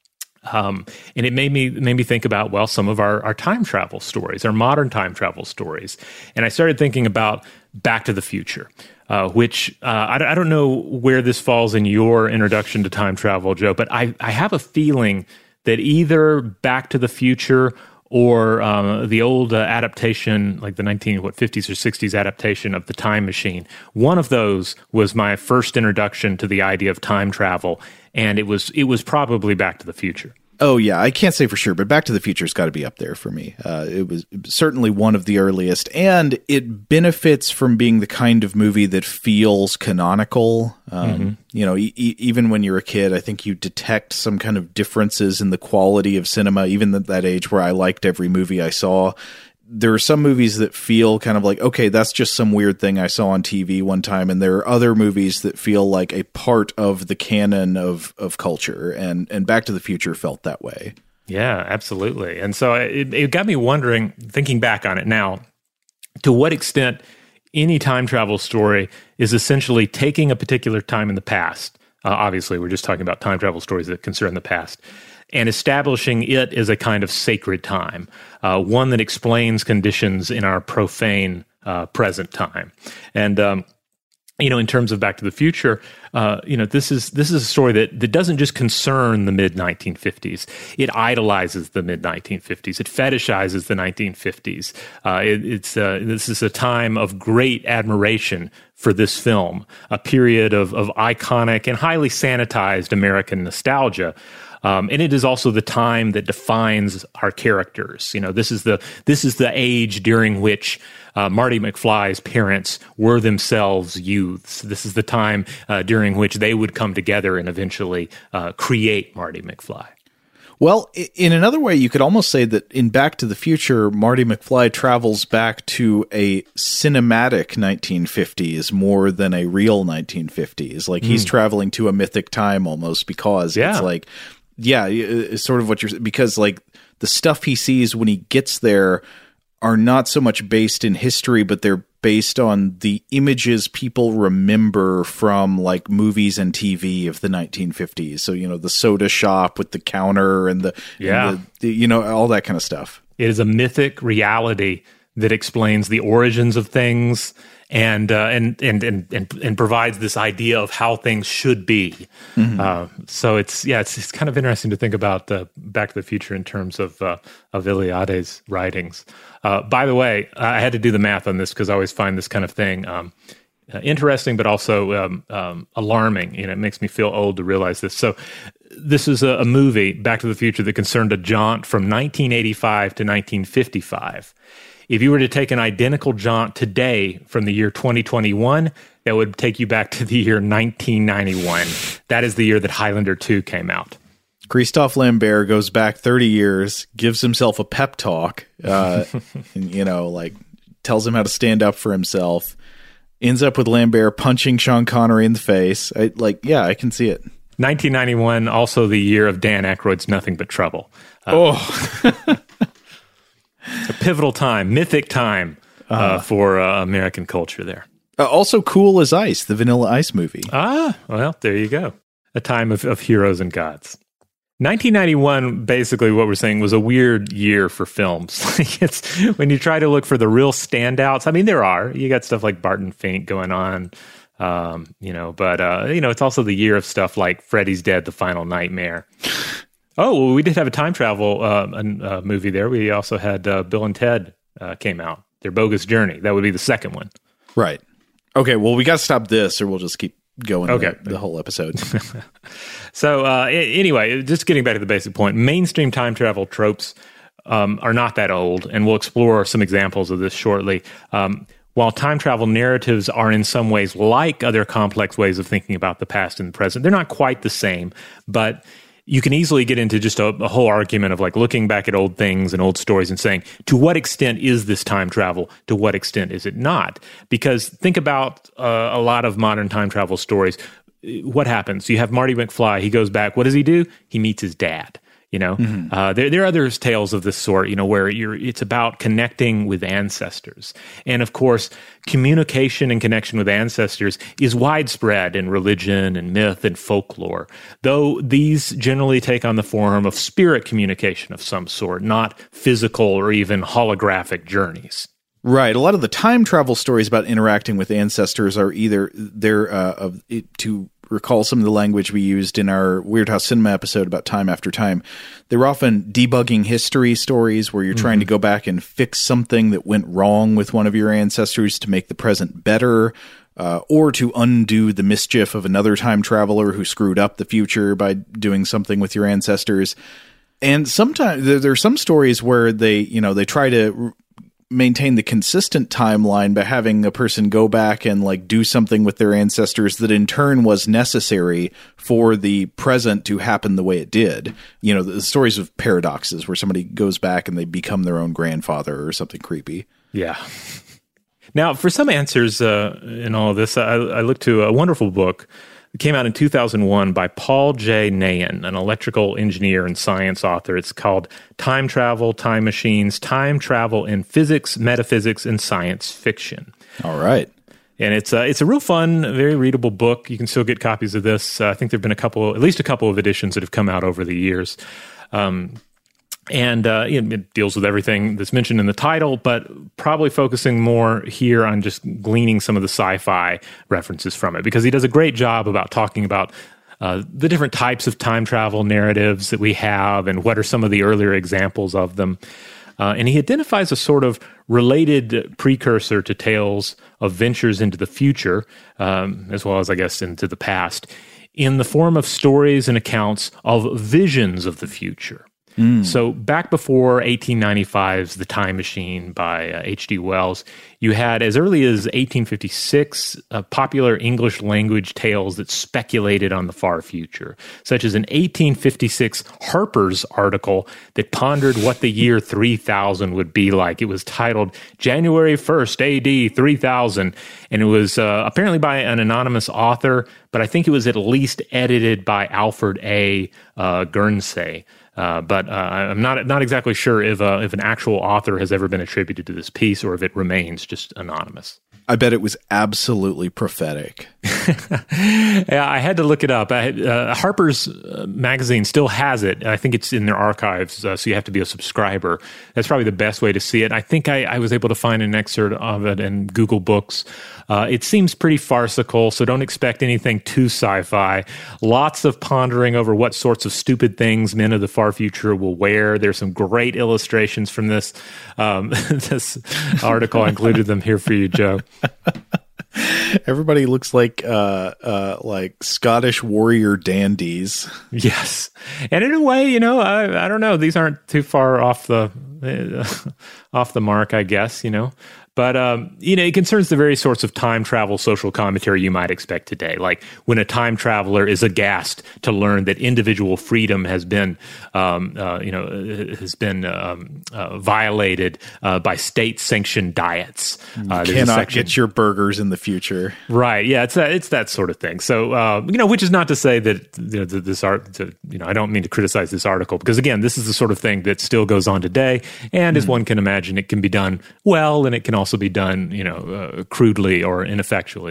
[SPEAKER 10] Um, and it made me made me think about, well, some of our, our time travel stories, our modern time travel stories. And I started thinking about Back to the Future, uh, which uh, I, I don't know where this falls in your introduction to time travel, Joe, but I, I have a feeling that either Back to the Future or um, the old uh, adaptation, like the nineteen what fifties or sixties adaptation of The Time Machine, one of those was my first introduction to the idea of time travel, and it was it was probably Back to the Future.
[SPEAKER 11] Oh, yeah, I can't say for sure, but Back to the Future's got to be up there for me. Uh, it was certainly one of the earliest, and it benefits from being the kind of movie that feels canonical. Um, mm-hmm. You know, e- even when you're a kid, I think you detect some kind of differences in the quality of cinema, even at that age where I liked every movie I saw. There are some movies that feel kind of like, okay, that's just some weird thing I saw on T V one time. And there are other movies that feel like a part of the canon of, of culture. And, and Back to the Future felt that way.
[SPEAKER 10] Yeah, absolutely. And so it, it got me wondering, thinking back on it now, to what extent any time travel story is essentially taking a particular time in the past. Uh, obviously, we're just talking about time travel stories that concern the past, and establishing it as a kind of sacred time, uh, one that explains conditions in our profane uh, present time. And, um, you know, in terms of Back to the Future, uh, you know, this is this is a story that, that doesn't just concern the mid nineteen fifties. It idolizes the mid nineteen fifties. It fetishizes the nineteen fifties. Uh, it, it's uh, this is a time of great admiration for this film, a period of, of iconic and highly sanitized American nostalgia. Um, and it is also the time that defines our characters. You know, this is the this is the age during which uh, Marty McFly's parents were themselves youths. This is the time uh, during which they would come together and eventually uh, create Marty McFly.
[SPEAKER 11] Well, in another way, you could almost say that in Back to the Future, Marty McFly travels back to a cinematic nineteen fifties more than a real nineteen fifties. Like mm. he's traveling to a mythic time almost, because yeah. it's like, yeah, it's sort of what you're, because like the stuff he sees when he gets there are not so much based in history, but they're based on the images people remember from like movies and T V of the nineteen fifties. So, you know, the soda shop with the counter and the,
[SPEAKER 10] yeah.
[SPEAKER 11] and the, you know, all that kind of stuff.
[SPEAKER 10] It is a mythic reality that explains the origins of things and uh, and, and and and and provides this idea of how things should be. Mm-hmm. Uh, so it's yeah, it's, it's kind of interesting to think about uh, Back to the Future in terms of uh, of Iliade's writings. Uh, by the way, I had to do the math on this because I always find this kind of thing um, uh, interesting, but also um, um, alarming. You know, it makes me feel old to realize this. So this is a, a movie, Back to the Future, that concerned a jaunt from nineteen eighty-five to nineteen fifty-five. If you were to take an identical jaunt today from the year twenty twenty-one, that would take you back to the year nineteen ninety-one. That is the year that Highlander two came out.
[SPEAKER 11] Christophe Lambert goes back thirty years, gives himself a pep talk, uh, and, you know, like tells him how to stand up for himself, ends up with Lambert punching Sean Connery in the face. I, like, yeah, I can see it.
[SPEAKER 10] nineteen ninety-one, also the year of Dan Aykroyd's Nothing But Trouble. Uh,
[SPEAKER 11] oh.
[SPEAKER 10] A pivotal time, mythic time uh, uh, for uh, American culture there.
[SPEAKER 11] Uh, also Cool as Ice, the Vanilla Ice movie.
[SPEAKER 10] Ah, well, there you go. A time of, of heroes and gods. nineteen ninety-one, basically what we're saying, was a weird year for films. It's when you try to look for the real standouts. I mean, there are. You got stuff like Barton Fink going on, um, you know, but, uh, you know, it's also the year of stuff like Freddy's Dead, The Final Nightmare. Oh, well, we did have a time travel uh, uh, movie there. We also had uh, Bill and Ted uh, came out. Their Bogus Journey. That would be the second one.
[SPEAKER 11] Right. Okay, well, we got to stop this or we'll just keep going
[SPEAKER 10] okay.
[SPEAKER 11] the, the whole episode.
[SPEAKER 10] So uh, anyway, just getting back to the basic point, mainstream time travel tropes um, are not that old, and we'll explore some examples of this shortly. Um, while time travel narratives are in some ways like other complex ways of thinking about the past and the present, they're not quite the same, but you can easily get into just a, a whole argument of like looking back at old things and old stories and saying, to what extent is this time travel? To what extent is it not? Because think about uh, a lot of modern time travel stories. What happens? You have Marty McFly. He goes back. What does he do? He meets his dad. You know, mm-hmm. uh, there there are other tales of this sort, you know, where you're it's about connecting with ancestors. And of course, communication and connection with ancestors is widespread in religion and myth and folklore, though these generally take on the form of spirit communication of some sort, not physical or even holographic journeys.
[SPEAKER 11] Right. A lot of the time travel stories about interacting with ancestors are either they're uh, of it, to recall some of the language we used in our Weird House Cinema episode about time after time. They were often debugging history stories where you're mm-hmm. trying to go back and fix something that went wrong with one of your ancestors to make the present better, uh, or to undo the mischief of another time traveler who screwed up the future by doing something with your ancestors. And sometimes there, there are some stories where they, you know, they try to maintain the consistent timeline by having a person go back and like do something with their ancestors that in turn was necessary for the present to happen the way it did. You know, the stories of paradoxes where somebody goes back and they become their own grandfather or something creepy.
[SPEAKER 10] Yeah. Now, for some answers uh, in all of this, I, I looked to a wonderful book. It came out in two thousand one by Paul J. Nahan, an electrical engineer and science author. It's called Time Travel, Time Machines, Time Travel in Physics, Metaphysics, and Science Fiction.
[SPEAKER 11] All right.
[SPEAKER 10] And it's a, it's a real fun, very readable book. You can still get copies of this. Uh, I think there have been a couple, at least a couple of editions that have come out over the years. Um, And uh, it deals with everything that's mentioned in the title, but probably focusing more here on just gleaning some of the sci-fi references from it, because he does a great job about talking about uh, the different types of time travel narratives that we have and what are some of the earlier examples of them. Uh, and he identifies a sort of related precursor to tales of ventures into the future, um, as well as, I guess, into the past, in the form of stories and accounts of visions of the future. Mm. So back before eighteen ninety-five's The Time Machine by uh, H G Wells, you had as early as eighteen fifty-six uh, popular English language tales that speculated on the far future, such as an eighteen fifty-six Harper's article that pondered what the year three thousand would be like. It was titled January first, A D three thousand, and it was uh, apparently by an anonymous author, but I think it was at least edited by Alfred A. Uh, Guernsey. Uh, but uh, I'm not not exactly sure if uh, if an actual author has ever been attributed to this piece or if it remains just anonymous.
[SPEAKER 11] I bet it was absolutely prophetic.
[SPEAKER 10] Yeah, I had to look it up. I had, uh, Harper's uh, Magazine still has it. I think it's in their archives, uh, so you have to be a subscriber. That's probably the best way to see it. I think I, I was able to find an excerpt of it in Google Books. Uh, it seems pretty farcical, so don't expect anything too sci-fi. Lots of pondering over what sorts of stupid things men of the far future will wear. There's some great illustrations from this. Um, this article. I included them here for you, Joe.
[SPEAKER 11] Everybody looks like uh, uh, like Scottish warrior dandies.
[SPEAKER 10] Yes, and in a way, you know, I, I don't know. These aren't too far off the uh, off the mark, I guess. You know. But, um, you know, it concerns the various sorts of time travel social commentary you might expect today, like when a time traveler is aghast to learn that individual freedom has been, um, uh, you know, has been um, uh, violated uh, by state-sanctioned diets.
[SPEAKER 11] Uh, you cannot section, get your burgers in the future.
[SPEAKER 10] Right. Yeah, it's that, it's that sort of thing. So, uh, you know, which is not to say that, you know, this art, to, you know, I don't mean to criticize this article because, again, this is the sort of thing that still goes on today. And mm. as one can imagine, it can be done well, and it can also be done, you know, uh, crudely or ineffectually.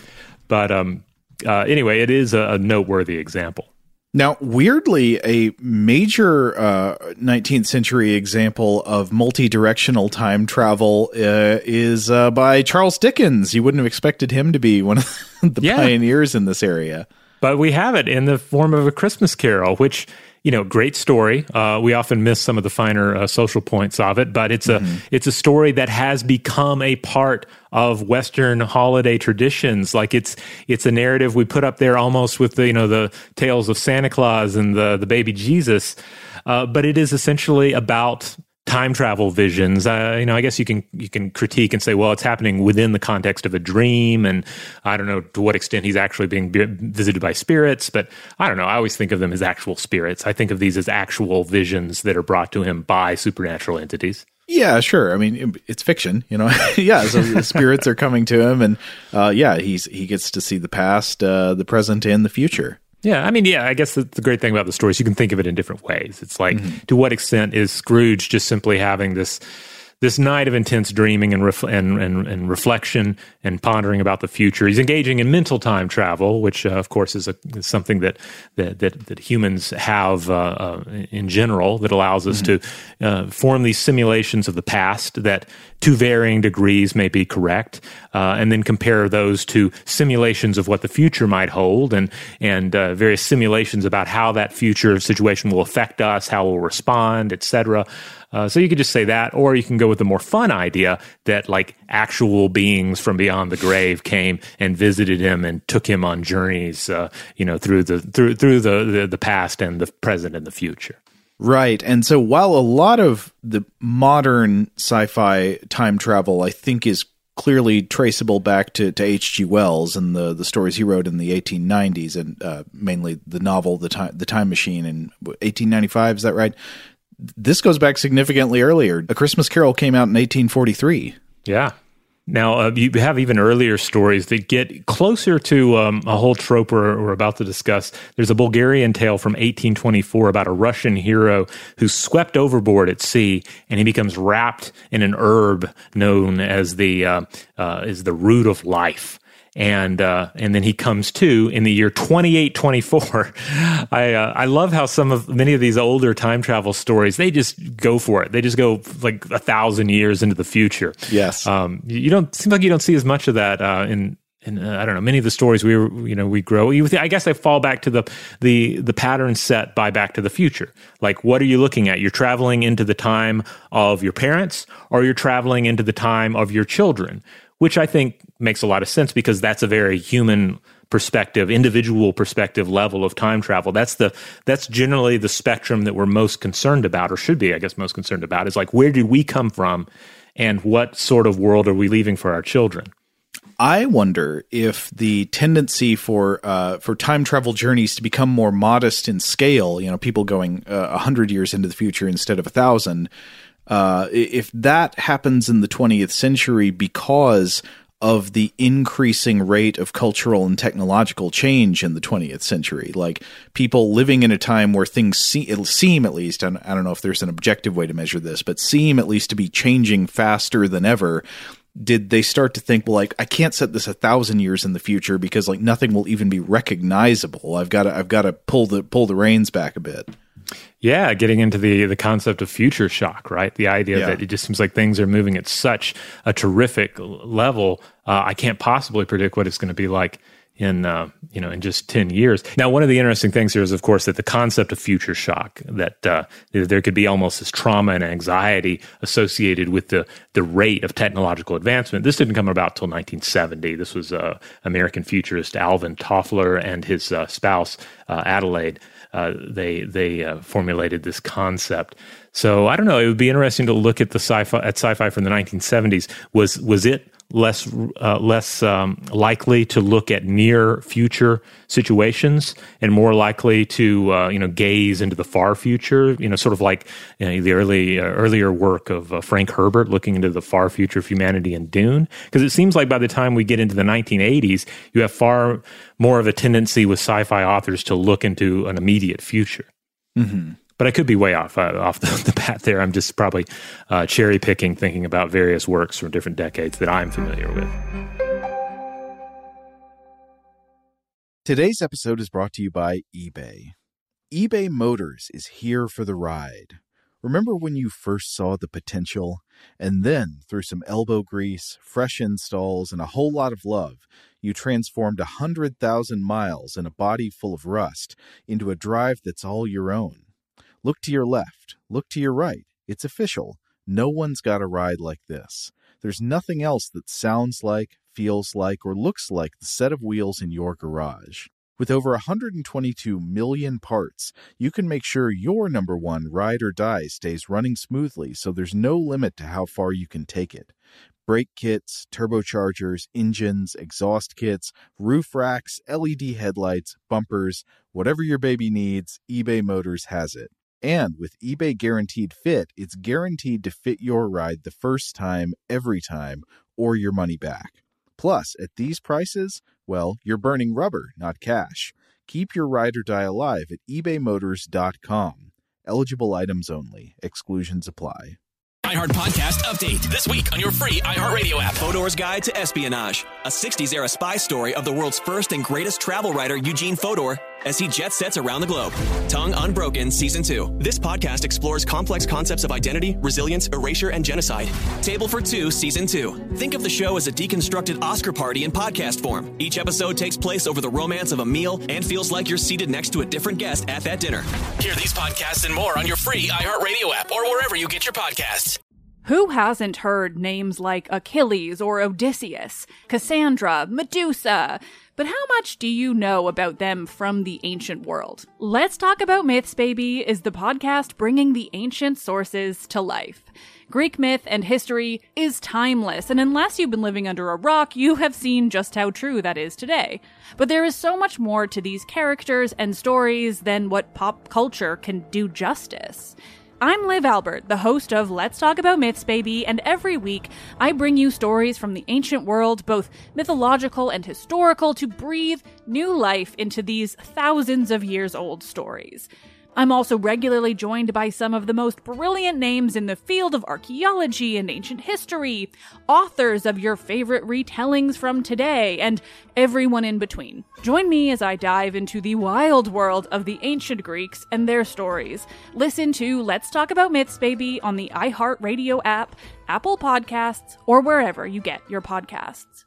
[SPEAKER 10] But um, uh, anyway, it is a, a noteworthy example.
[SPEAKER 11] Now, weirdly, a major uh, nineteenth century example of multi-directional time travel uh, is uh, by Charles Dickens. You wouldn't have expected him to be one of the yeah. pioneers in this area.
[SPEAKER 10] But we have it in the form of A Christmas Carol, which, you know, great story. Uh, we often miss some of the finer uh, social points of it, but it's a mm-hmm. it's a story that has become a part of Western holiday traditions. Like it's it's a narrative we put up there almost with the, you know, the tales of Santa Claus and the the baby Jesus, uh, but it is essentially about time travel visions. Uh, you know, I guess you can you can critique and say, well, it's happening within the context of a dream, and I don't know to what extent he's actually being visited by spirits, but I don't know. I always think of them as actual spirits. I think of these as actual visions that are brought to him by supernatural entities.
[SPEAKER 11] Yeah, sure. I mean, it's fiction, you know. Yeah, so the spirits are coming to him, and uh, yeah, he's he gets to see the past, uh, the present, and the future.
[SPEAKER 10] Yeah, I mean, yeah, I guess the, the great thing about the story is you can think of it in different ways. It's like, mm-hmm. to what extent is Scrooge just simply having this this night of intense dreaming and, ref- and, and, and reflection and pondering about the future? He's engaging in mental time travel, which, uh, of course, is, a, is something that that, that that humans have uh, uh, in general that allows us mm-hmm. to uh, form these simulations of the past that, to varying degrees, may be correct, uh, and then compare those to simulations of what the future might hold, and and uh, various simulations about how that future situation will affect us, how we'll respond, et cetera. Uh, so you could just say that, or you can go with the more fun idea that like actual beings from beyond the grave came and visited him and took him on journeys, uh, you know, through the through through the, the the past and the present and the future.
[SPEAKER 11] Right. And so while a lot of the modern sci-fi time travel, I think, is clearly traceable back to, to H G Wells and the, the stories he wrote in the eighteen nineties, and uh, mainly the novel The Time, the Time Machine in eighteen ninety-five, is that right? This goes back significantly earlier. A Christmas Carol came out in eighteen forty-three.
[SPEAKER 10] Yeah. Now, uh, you have even earlier stories that get closer to um, a whole trope we're, we're about to discuss. There's a Bulgarian tale from eighteen twenty-four about a Russian hero who's swept overboard at sea, and he becomes wrapped in an herb known as the uh, uh, is the root of life. And uh, and then he comes to in the year twenty-eight twenty-four. I uh, I love how some of many of these older time travel stories, they just go for it. They just go like a thousand years into the future.
[SPEAKER 11] Yes.
[SPEAKER 10] Um, you don't seem like you don't see as much of that uh, in in uh, I don't know, many of the stories we were, you know we grow. I guess I fall back to the the the pattern set by Back to the Future. Like, what are you looking at? You're traveling into the time of your parents, or you're traveling into the time of your children, which I think makes a lot of sense because that's a very human perspective, individual perspective level of time travel. That's the that's generally the spectrum that we're most concerned about, or should be, I guess, most concerned about, is like, where did we come from and what sort of world are we leaving for our children?
[SPEAKER 11] I wonder if the tendency for uh, for time travel journeys to become more modest in scale, you know, people going a uh, hundred years into the future instead of a thousand, uh, if that happens in the twentieth century because of the increasing rate of cultural and technological change in the twentieth century, like people living in a time where things see, seem, at least, and I don't know if there's an objective way to measure this, but seem at least to be changing faster than ever. did they start to think, well, like, I can't set this a thousand years in the future because like nothing will even be recognizable. I've got to, I've got to pull the, pull the reins back a bit.
[SPEAKER 10] Yeah, getting into the the concept of future shock, right? The idea
[SPEAKER 11] Yeah.
[SPEAKER 10] that it just seems like things are moving at such a terrific level. Uh, I can't possibly predict what it's going to be like in uh, you know in just ten years. Now, one of the interesting things here is, of course, that the concept of future shock, that uh, there could be almost this trauma and anxiety associated with the the rate of technological advancement. This didn't come about till nineteen seventy. This was uh, American futurist Alvin Toffler and his uh, spouse uh, Adelaide. Uh, they they uh, formulated this concept. So I don't know. It would be interesting to look at the sci-fi at sci-fi from the nineteen seventies. Was was it less uh, less um, likely to look at near future situations and more likely to uh, you know gaze into the far future? You know, sort of like you know, the early uh, earlier work of uh, Frank Herbert looking into the far future of humanity in Dune. Because it seems like by the time we get into the nineteen eighties, you have far more of a tendency with sci-fi authors to look into an immediate future.
[SPEAKER 11] Mm-hmm.
[SPEAKER 10] But I could be way off uh, off the, the path there. I'm just probably uh, cherry picking, thinking about various works from different decades that I'm familiar with.
[SPEAKER 13] Today's episode is brought to you by eBay. eBay Motors is here for the ride. Remember when you first saw the potential? And then, through some elbow grease, fresh installs, and a whole lot of love, you transformed one hundred thousand miles and a body full of rust into a drive that's all your own. Look to your left. Look to your right. It's official. No one's got a ride like this. There's nothing else that sounds like, feels like, or looks like the set of wheels in your garage. With over one hundred twenty-two million parts, you can make sure your number one ride or die stays running smoothly so there's no limit to how far you can take it. Brake kits, turbochargers, engines, exhaust kits, roof racks, L E D headlights, bumpers, whatever your baby needs, eBay Motors has it. And with eBay Guaranteed Fit, it's guaranteed to fit your ride the first time, every time, or your money back. Plus, at these prices, well, you're burning rubber, not cash. Keep your ride or die alive at ebay motors dot com. Eligible items only. Exclusions apply.
[SPEAKER 3] iHeart Podcast Update. This week on your free iHeartRadio app. Fodor's Guide to Espionage. A sixties-era spy story of the world's first and greatest travel writer, Eugene Fodor, as he jet sets around the globe. Tongue Unbroken Season two. This podcast explores complex concepts of identity, resilience, erasure, and genocide. Table for Two Season two. Think of the show as a deconstructed Oscar party in podcast form. Each episode takes place over the romance of a meal and feels like you're seated next to a different guest at that dinner. Hear these podcasts and more on your free iHeartRadio app or wherever you get your podcasts.
[SPEAKER 12] Who hasn't heard names like Achilles or Odysseus, Cassandra, Medusa? But how much do you know about them from the ancient world? Let's Talk About Myths, Baby is the podcast bringing the ancient sources to life. Greek myth and history is timeless, and unless you've been living under a rock, you have seen just how true that is today. But there is so much more to these characters and stories than what pop culture can do justice. I'm Liv Albert, the host of Let's Talk About Myths, Baby, and every week I bring you stories from the ancient world, both mythological and historical, to breathe new life into these thousands of years old stories. I'm also regularly joined by some of the most brilliant names in the field of archaeology and ancient history, authors of your favorite retellings from today, and everyone in between. Join me as I dive into the wild world of the ancient Greeks and their stories. Listen to Let's Talk About Myths, Baby on the iHeartRadio app, Apple Podcasts, or wherever you get your podcasts.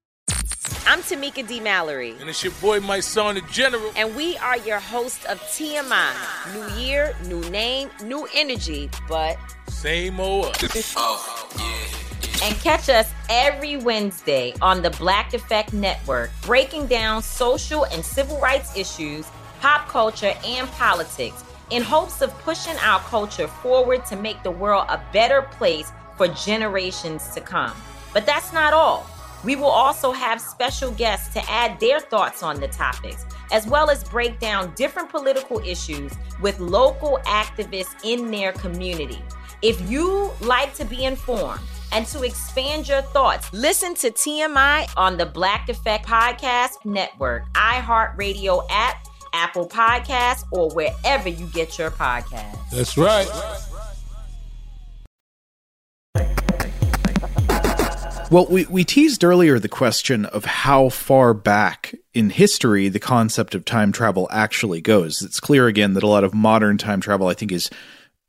[SPEAKER 7] I'm Tamika D. Mallory.
[SPEAKER 8] And it's your boy, my son, the General.
[SPEAKER 7] And we are your host of T M I. New year, new name, new energy, but
[SPEAKER 8] same old us.
[SPEAKER 1] Oh, yeah.
[SPEAKER 7] And catch us every Wednesday on the Black Effect Network, breaking down social and civil rights issues, pop culture, and politics in hopes of pushing our culture forward to make the world a better place for generations to come. But that's not all. We will also have special guests to add their thoughts on the topics, as well as break down different political issues with local activists in their community. If you like to be informed and to expand your thoughts, listen to T M I on the Black Effect Podcast Network, iHeartRadio app, Apple Podcasts, or wherever you get your podcasts.
[SPEAKER 8] That's right.
[SPEAKER 11] Well, we, we teased earlier the question of how far back in history the concept of time travel actually goes. It's clear again that a lot of modern time travel, I think, is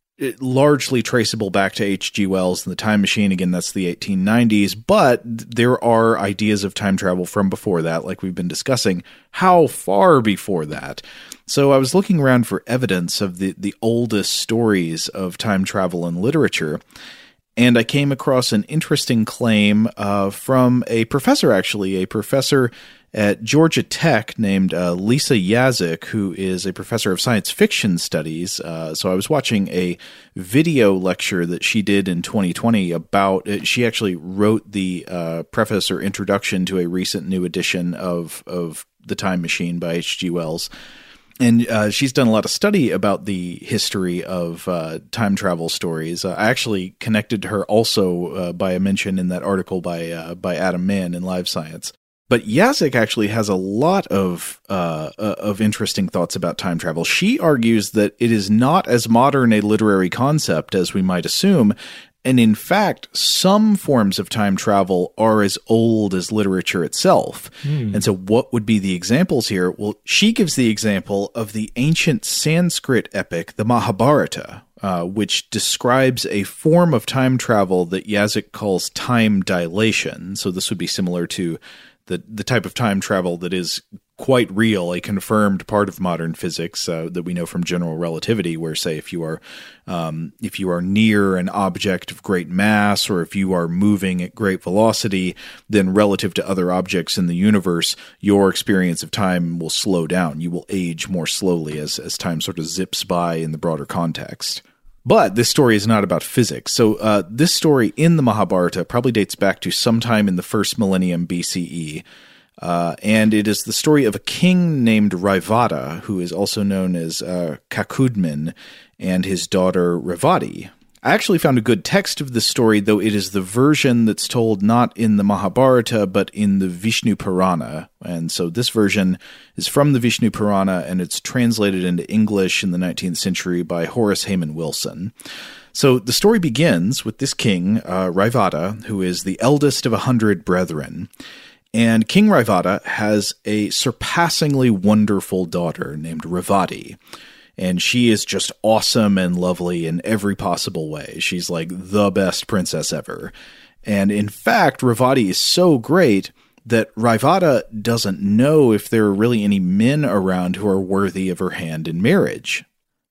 [SPEAKER 11] largely traceable back to H G Wells and the Time Machine. Again, that's the eighteen nineties, but there are ideas of time travel from before that, like we've been discussing. How far before that? So I was looking around for evidence of the, the oldest stories of time travel in literature, and I came across an interesting claim uh, from a professor, actually, a professor at Georgia Tech named uh, Lisa Yaszek, who is a professor of science fiction studies. Uh, so I was watching a video lecture that she did in twenty twenty about, uh, she actually wrote the uh, preface or introduction to a recent new edition of, of The Time Machine by H G Wells. And uh, she's done a lot of study about the history of uh, time travel stories. Uh, I actually connected her also uh, by a mention in that article by uh, by Adam Mann in Live Science. But Yaszek actually has a lot of uh, of interesting thoughts about time travel. She argues that it is not as modern a literary concept as we might assume, and in fact, some forms of time travel are as old as literature itself. Hmm. And so what would be the examples here? Well, she gives the example of the ancient Sanskrit epic, the Mahabharata, uh, which describes a form of time travel that Yaszek calls time dilation. So this would be similar to the the type of time travel that is quite real, a confirmed part of modern physics uh, that we know from general relativity, where, say, if you are um, if you are near an object of great mass, or if you are moving at great velocity, then relative to other objects in the universe, your experience of time will slow down. You will age more slowly as as time sort of zips by in the broader context. But this story is not about physics. So uh, this story in the Mahabharata probably dates back to sometime in the first millennium B C E. Uh, and it is the story of a king named Raivata, who is also known as uh, Kakudmin, and his daughter Revati. I actually found a good text of this story, though it is the version that's told not in the Mahabharata, but in the Vishnu Purana. And so this version is from the Vishnu Purana, and it's translated into English in the nineteenth century by Horace Hayman Wilson. So the story begins with this king, uh, Raivata, who is the eldest of a hundred brethren. And King Raivata has a surpassingly wonderful daughter named Revati. And she is just awesome and lovely in every possible way. She's like the best princess ever. And in fact, Revati is so great that Raivata doesn't know if there are really any men around who are worthy of her hand in marriage.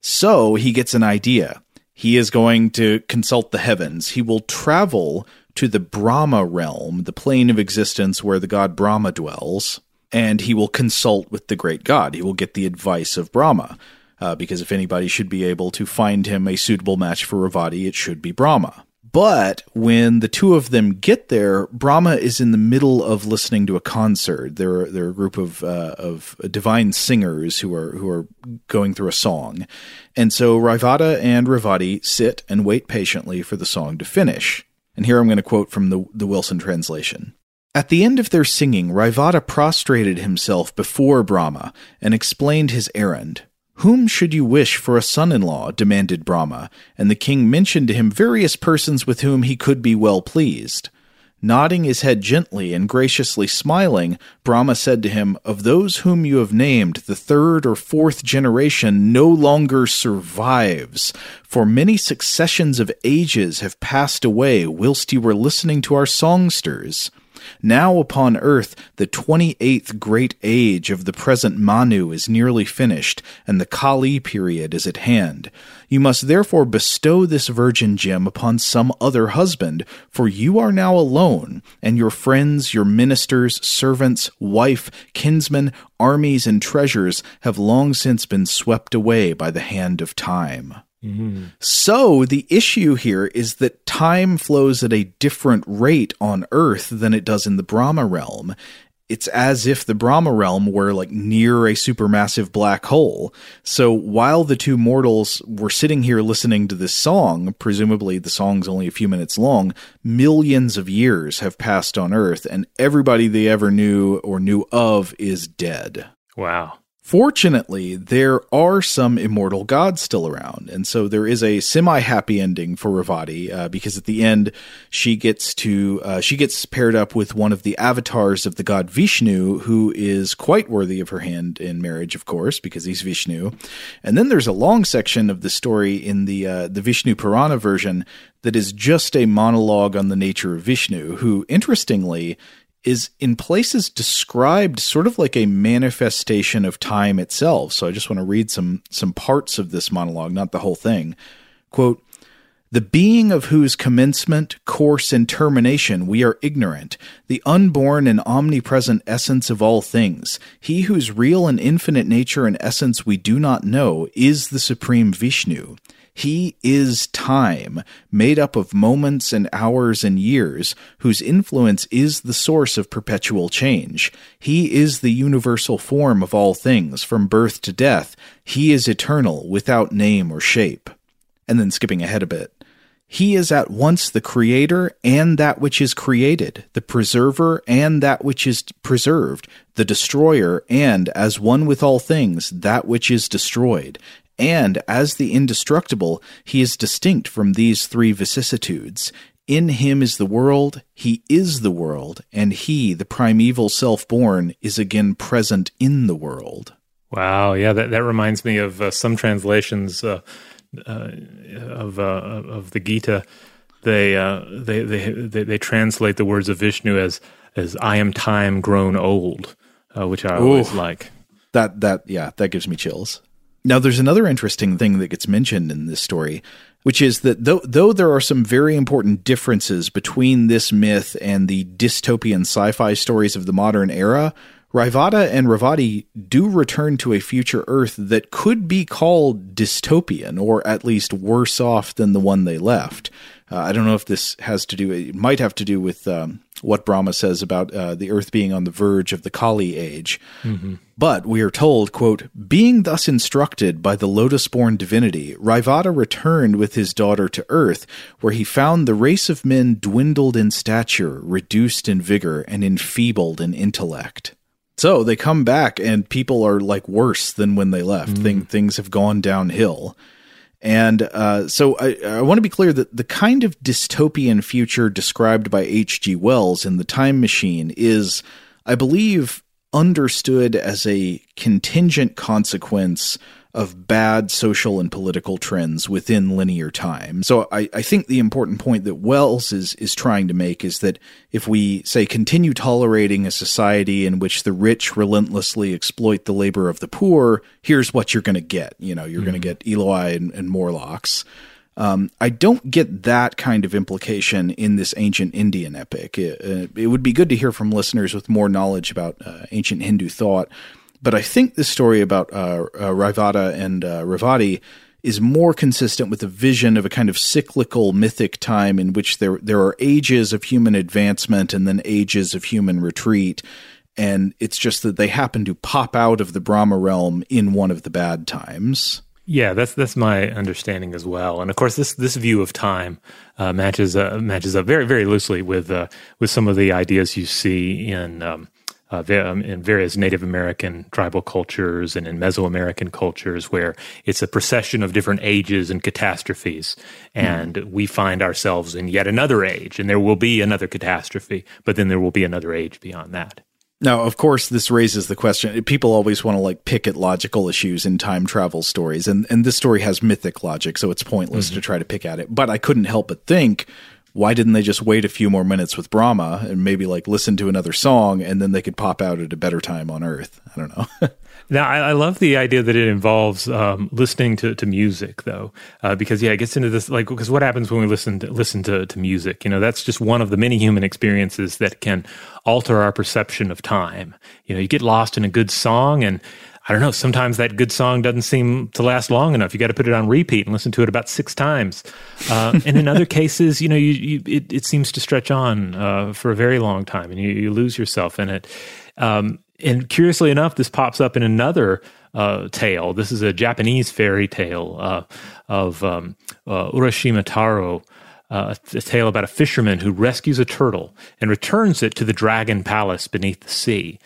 [SPEAKER 11] So he gets an idea. He is going to consult the heavens. He will travel to the Brahma realm, the plane of existence where the god Brahma dwells, and he will consult with the great god. He will get the advice of Brahma. Uh, because if anybody should be able to find him a suitable match for Revati, it should be Brahma. But when the two of them get there, Brahma is in the middle of listening to a concert. There are, there are a group of uh, of divine singers who are who are going through a song. And so Raivata and Revati sit and wait patiently for the song to finish. And here I'm going to quote from the, the Wilson translation. At the end of their singing, Raivata prostrated himself before Brahma and explained his errand. Whom should you wish for a son-in-law? Demanded Brahma, and the king mentioned to him various persons with whom he could be well pleased. Nodding his head gently and graciously smiling, Brahma said to him, Of those whom you have named, the third or fourth generation no longer survives, for many successions of ages have passed away whilst you were listening to our songsters. Now upon earth the twenty-eighth great age of the present Manu is nearly finished, and the Kali period is at hand. You must therefore bestow this virgin gem upon some other husband, for you are now alone, and your friends, your ministers, servants, wife, kinsmen, armies, and treasures have long since been swept away by the hand of time. Mm-hmm. So the issue here is that time flows at a different rate on Earth than it does in the Brahma realm. It's as if the Brahma realm were like near a supermassive black hole. So while the two mortals were sitting here listening to this song, presumably the song's only a few minutes long, millions of years have passed on Earth, and everybody they ever knew or knew of is dead.
[SPEAKER 10] Wow.
[SPEAKER 11] Fortunately, there are some immortal gods still around, and so there is a semi-happy ending for Revati, uh, because at the end she gets to uh, she gets paired up with one of the avatars of the god Vishnu, who is quite worthy of her hand in marriage, of course, because he's Vishnu. And then there's a long section of the story in the uh, the Vishnu Purana version that is just a monologue on the nature of Vishnu, who, interestingly, is in places described sort of like a manifestation of time itself. So I just want to read some some parts of this monologue, not the whole thing. Quote, "The being of whose commencement, course, and termination we are ignorant, the unborn and omnipresent essence of all things, he whose real and infinite nature and essence we do not know, is the supreme Vishnu. He is time, made up of moments and hours and years, whose influence is the source of perpetual change. He is the universal form of all things, from birth to death. He is eternal, without name or shape." And then skipping ahead a bit. "He is at once the creator and that which is created, the preserver and that which is preserved, the destroyer and, as one with all things, that which is destroyed. And, as the indestructible, he is distinct from these three vicissitudes. In him is the world, he is the world, and he, the primeval self-born, is again present in the world."
[SPEAKER 10] Wow, yeah, that, that reminds me of uh, some translations uh, uh, of uh, of the Gita. They, uh, they they they they translate the words of Vishnu as as "I am time grown old," uh, which I always
[SPEAKER 11] Ooh,
[SPEAKER 10] like.
[SPEAKER 11] That that yeah, that gives me chills. Now, there's another interesting thing that gets mentioned in this story, which is that though, though there are some very important differences between this myth and the dystopian sci-fi stories of the modern era, Raivata and Revati do return to a future Earth that could be called dystopian, or at least worse off than the one they left. Uh, I don't know if this has to do, it might have to do with um, what Brahma says about uh, the Earth being on the verge of the Kali age. Mm-hmm. But we are told, quote, "Being thus instructed by the lotus-born divinity, Raivata returned with his daughter to Earth, where he found the race of men dwindled in stature, reduced in vigor, and enfeebled in intellect." So they come back and people are like worse than when they left. Mm. Thing, things have gone downhill. And uh, so I, I want to be clear that the kind of dystopian future described by H G Wells in The Time Machine is, I believe, understood as a contingent consequence of bad social and political trends within linear time. So I, I think the important point that Wells is is trying to make is that if we, say, continue tolerating a society in which the rich relentlessly exploit the labor of the poor, here's what you're going to get. You know, you're mm-hmm. going to get Eloi and, and Morlocks. Um, I don't get that kind of implication in this ancient Indian epic. It, uh, it would be good to hear from listeners with more knowledge about uh, ancient Hindu thought. But I think this story about uh, uh, Raivata and uh, Revati is more consistent with a vision of a kind of cyclical mythic time in which there there are ages of human advancement and then ages of human retreat. And it's just that they happen to pop out of the Brahma realm in one of the bad times.
[SPEAKER 10] Yeah, that's that's my understanding as well. And of course, this this view of time uh, matches uh, matches up very very loosely with uh, with some of the ideas you see in um, uh, in various Native American tribal cultures and in Mesoamerican cultures, where it's a procession of different ages and catastrophes, and mm. we find ourselves in yet another age, and there will be another catastrophe, but then there will be another age beyond that.
[SPEAKER 11] Now, of course, this raises the question. People always want to like pick at logical issues in time travel stories, and, and this story has mythic logic, so it's pointless mm-hmm. to try to pick at it. But I couldn't help but think, why didn't they just wait a few more minutes with Brahma and maybe like listen to another song, and then they could pop out at a better time on Earth? I don't know.
[SPEAKER 10] Now, I, I love the idea that it involves um, listening to, to music, though, uh, because, yeah, it gets into this, like, because what happens when we listen to, listen to, to music? You know, that's just one of the many human experiences that can alter our perception of time. You know, you get lost in a good song, and I don't know, sometimes that good song doesn't seem to last long enough. You got to put it on repeat and listen to it about six times. Uh, and in other cases, you know, you, you it, it seems to stretch on uh, for a very long time, and you, you lose yourself in it. Um, And curiously enough, this pops up in another uh, tale. This is a Japanese fairy tale uh, of um, uh, Urashima Taro, uh, a tale about a fisherman who rescues a turtle and returns it to the dragon palace beneath the sea.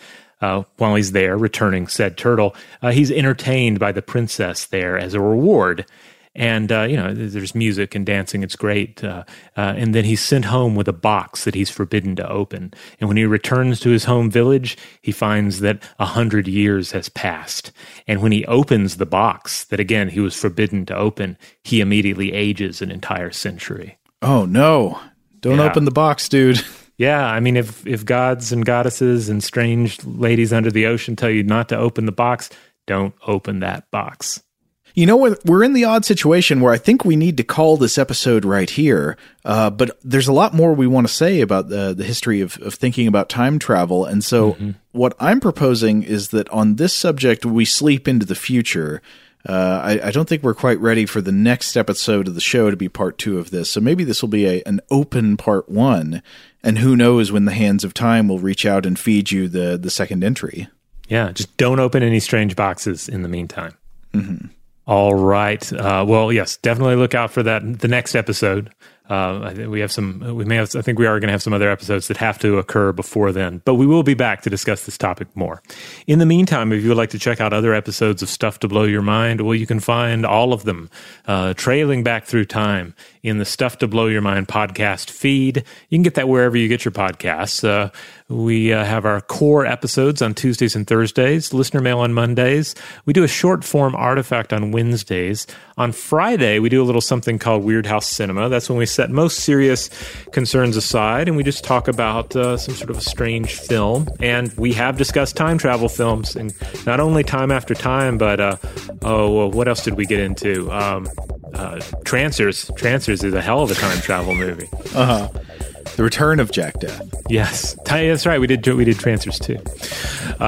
[SPEAKER 10] uh, while he's there returning said turtle, uh, he's entertained by the princess there as a reward. And, uh, you know, there's music and dancing. It's great. Uh, uh, and then he's sent home with a box that he's forbidden to open. And when he returns to his home village, he finds that a hundred years has passed. And when he opens the box that, again, he was forbidden to open, he immediately ages an entire century.
[SPEAKER 11] Oh, no. Don't
[SPEAKER 10] Yeah.
[SPEAKER 11] open the box, dude.
[SPEAKER 10] Yeah, I mean, if, if gods and goddesses and strange ladies under the ocean tell you not to open the box, don't open that box.
[SPEAKER 11] You know, we're, we're in the odd situation where I think we need to call this episode right here, uh, but there's a lot more we want to say about the, the history of, of thinking about time travel. And so mm-hmm. what I'm proposing is that on this subject, we sleep into the future. Uh, I, I don't think we're quite ready for the next episode of the show to be part two of this. So maybe this will be a, an open part one. And who knows when the hands of time will reach out and feed you the, the second entry.
[SPEAKER 10] Yeah, just don't open any strange boxes in the meantime.
[SPEAKER 11] Mm-hmm.
[SPEAKER 10] All right. Uh, well, yes, definitely look out for that. The next episode. Uh, I think we have some. We may have. I think we are going to have some other episodes that have to occur before then. But we will be back to discuss this topic more. In the meantime, if you would like to check out other episodes of Stuff to Blow Your Mind, well, you can find all of them uh, trailing back through time in the Stuff to Blow Your Mind podcast feed. You can get that wherever you get your podcasts. Uh, we uh, have our core episodes on Tuesdays and Thursdays, listener mail on Mondays. We do a short form artifact on Wednesdays. On Friday, we do a little something called Weird House Cinema. That's when we set most serious concerns aside and we just talk about uh, some sort of a strange film. And we have discussed time travel films, and not only Time After Time, but uh, oh, well, what else did we get into? Um, uh, Trancers. Trancers is a hell of a time travel movie.
[SPEAKER 11] Uh-huh. The Return of Jack Death.
[SPEAKER 10] Yes, that's right. We did we did Trancers too. Uh,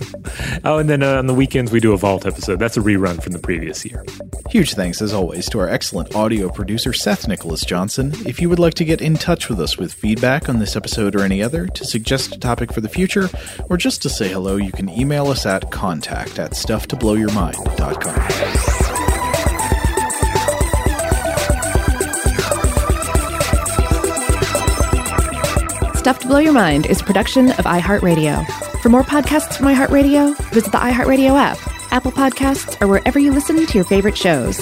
[SPEAKER 10] oh, and then uh, on the weekends we do a Vault episode. That's a rerun from the previous year.
[SPEAKER 11] Huge thanks, as always, to our excellent audio producer, Seth Nicholas Johnson. If you would like to get in touch with us with feedback on this episode or any other, to suggest a topic for the future, or just to say hello, you can email us at contact at stuff to blow your mind dot com.
[SPEAKER 9] Stuff to Blow Your Mind is a production of iHeartRadio. For more podcasts from iHeartRadio, visit the iHeartRadio app, Apple Podcasts, or wherever you listen to your favorite shows.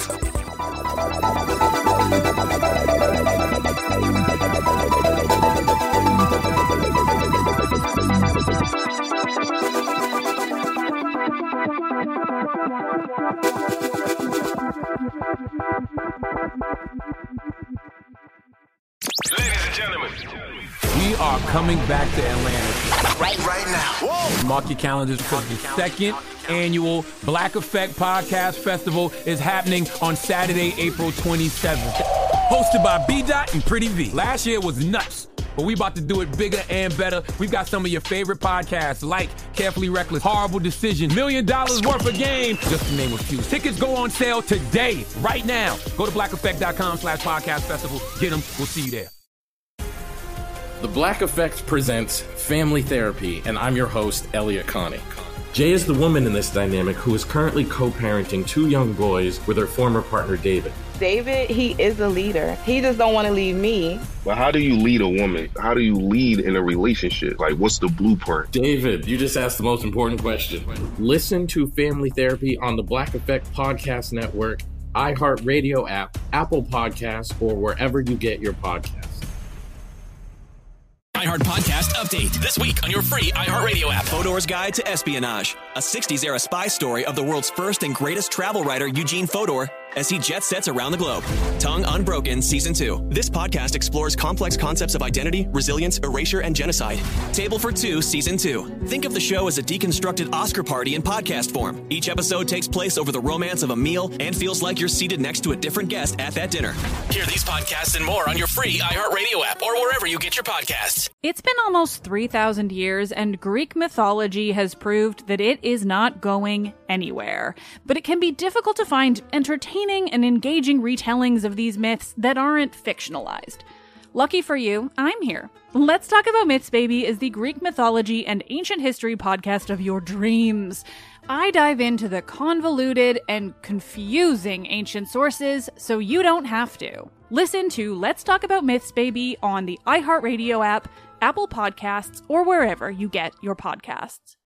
[SPEAKER 8] Ladies and gentlemen,
[SPEAKER 2] we are coming back to Atlanta.
[SPEAKER 1] Right, right now. Whoa.
[SPEAKER 2] Mark your calendars for the second annual Black Effect Podcast Festival is happening on Saturday, April twenty-seventh. Hosted by B-Dot and Pretty V. Last year was nuts, but we about to do it bigger and better. We've got some of your favorite podcasts like Carefully Reckless, Horrible Decision, Million Dollars Worth of Game, just to name a few. Tickets go on sale today, right now. Go to black effect dot com slash podcast festival. Get them. We'll see you there.
[SPEAKER 4] The Black Effect presents Family Therapy, and I'm your host, Elliot Connie. Jay is the woman in this dynamic who is currently co-parenting two young boys with her former partner, David.
[SPEAKER 5] David, he is a leader. He just don't want to leave me.
[SPEAKER 6] But how do you lead a woman? How do you lead in a relationship? Like, what's the blueprint?
[SPEAKER 4] David, you just asked the most important question. Listen to Family Therapy on the Black Effect Podcast Network, iHeartRadio app, Apple Podcasts, or wherever you get your podcasts.
[SPEAKER 3] iHeart Podcast Update. This week on your free iHeartRadio app. Fodor's Guide to Espionage. A sixties era spy story of the world's first and greatest travel writer, Eugene Fodor, as he jet sets around the globe. Tongue Unbroken Season two. This podcast explores complex concepts of identity, resilience, erasure, and genocide. Table for Two Season two. Think of the show as a deconstructed Oscar party in podcast form. Each episode takes place over the romance of a meal and feels like you're seated next to a different guest at that dinner. Hear these podcasts and more on your free iHeartRadio app or wherever you get your podcasts.
[SPEAKER 12] It's been almost three thousand years, and Greek mythology has proved that it is not going anywhere. But it can be difficult to find entertaining and engaging retellings of these myths that aren't fictionalized. Lucky for you, I'm here. Let's Talk About Myths, Baby is the Greek mythology and ancient history podcast of your dreams. I dive into the convoluted and confusing ancient sources so you don't have to. Listen to Let's Talk About Myths, Baby on the iHeartRadio app, Apple Podcasts, or wherever you get your podcasts.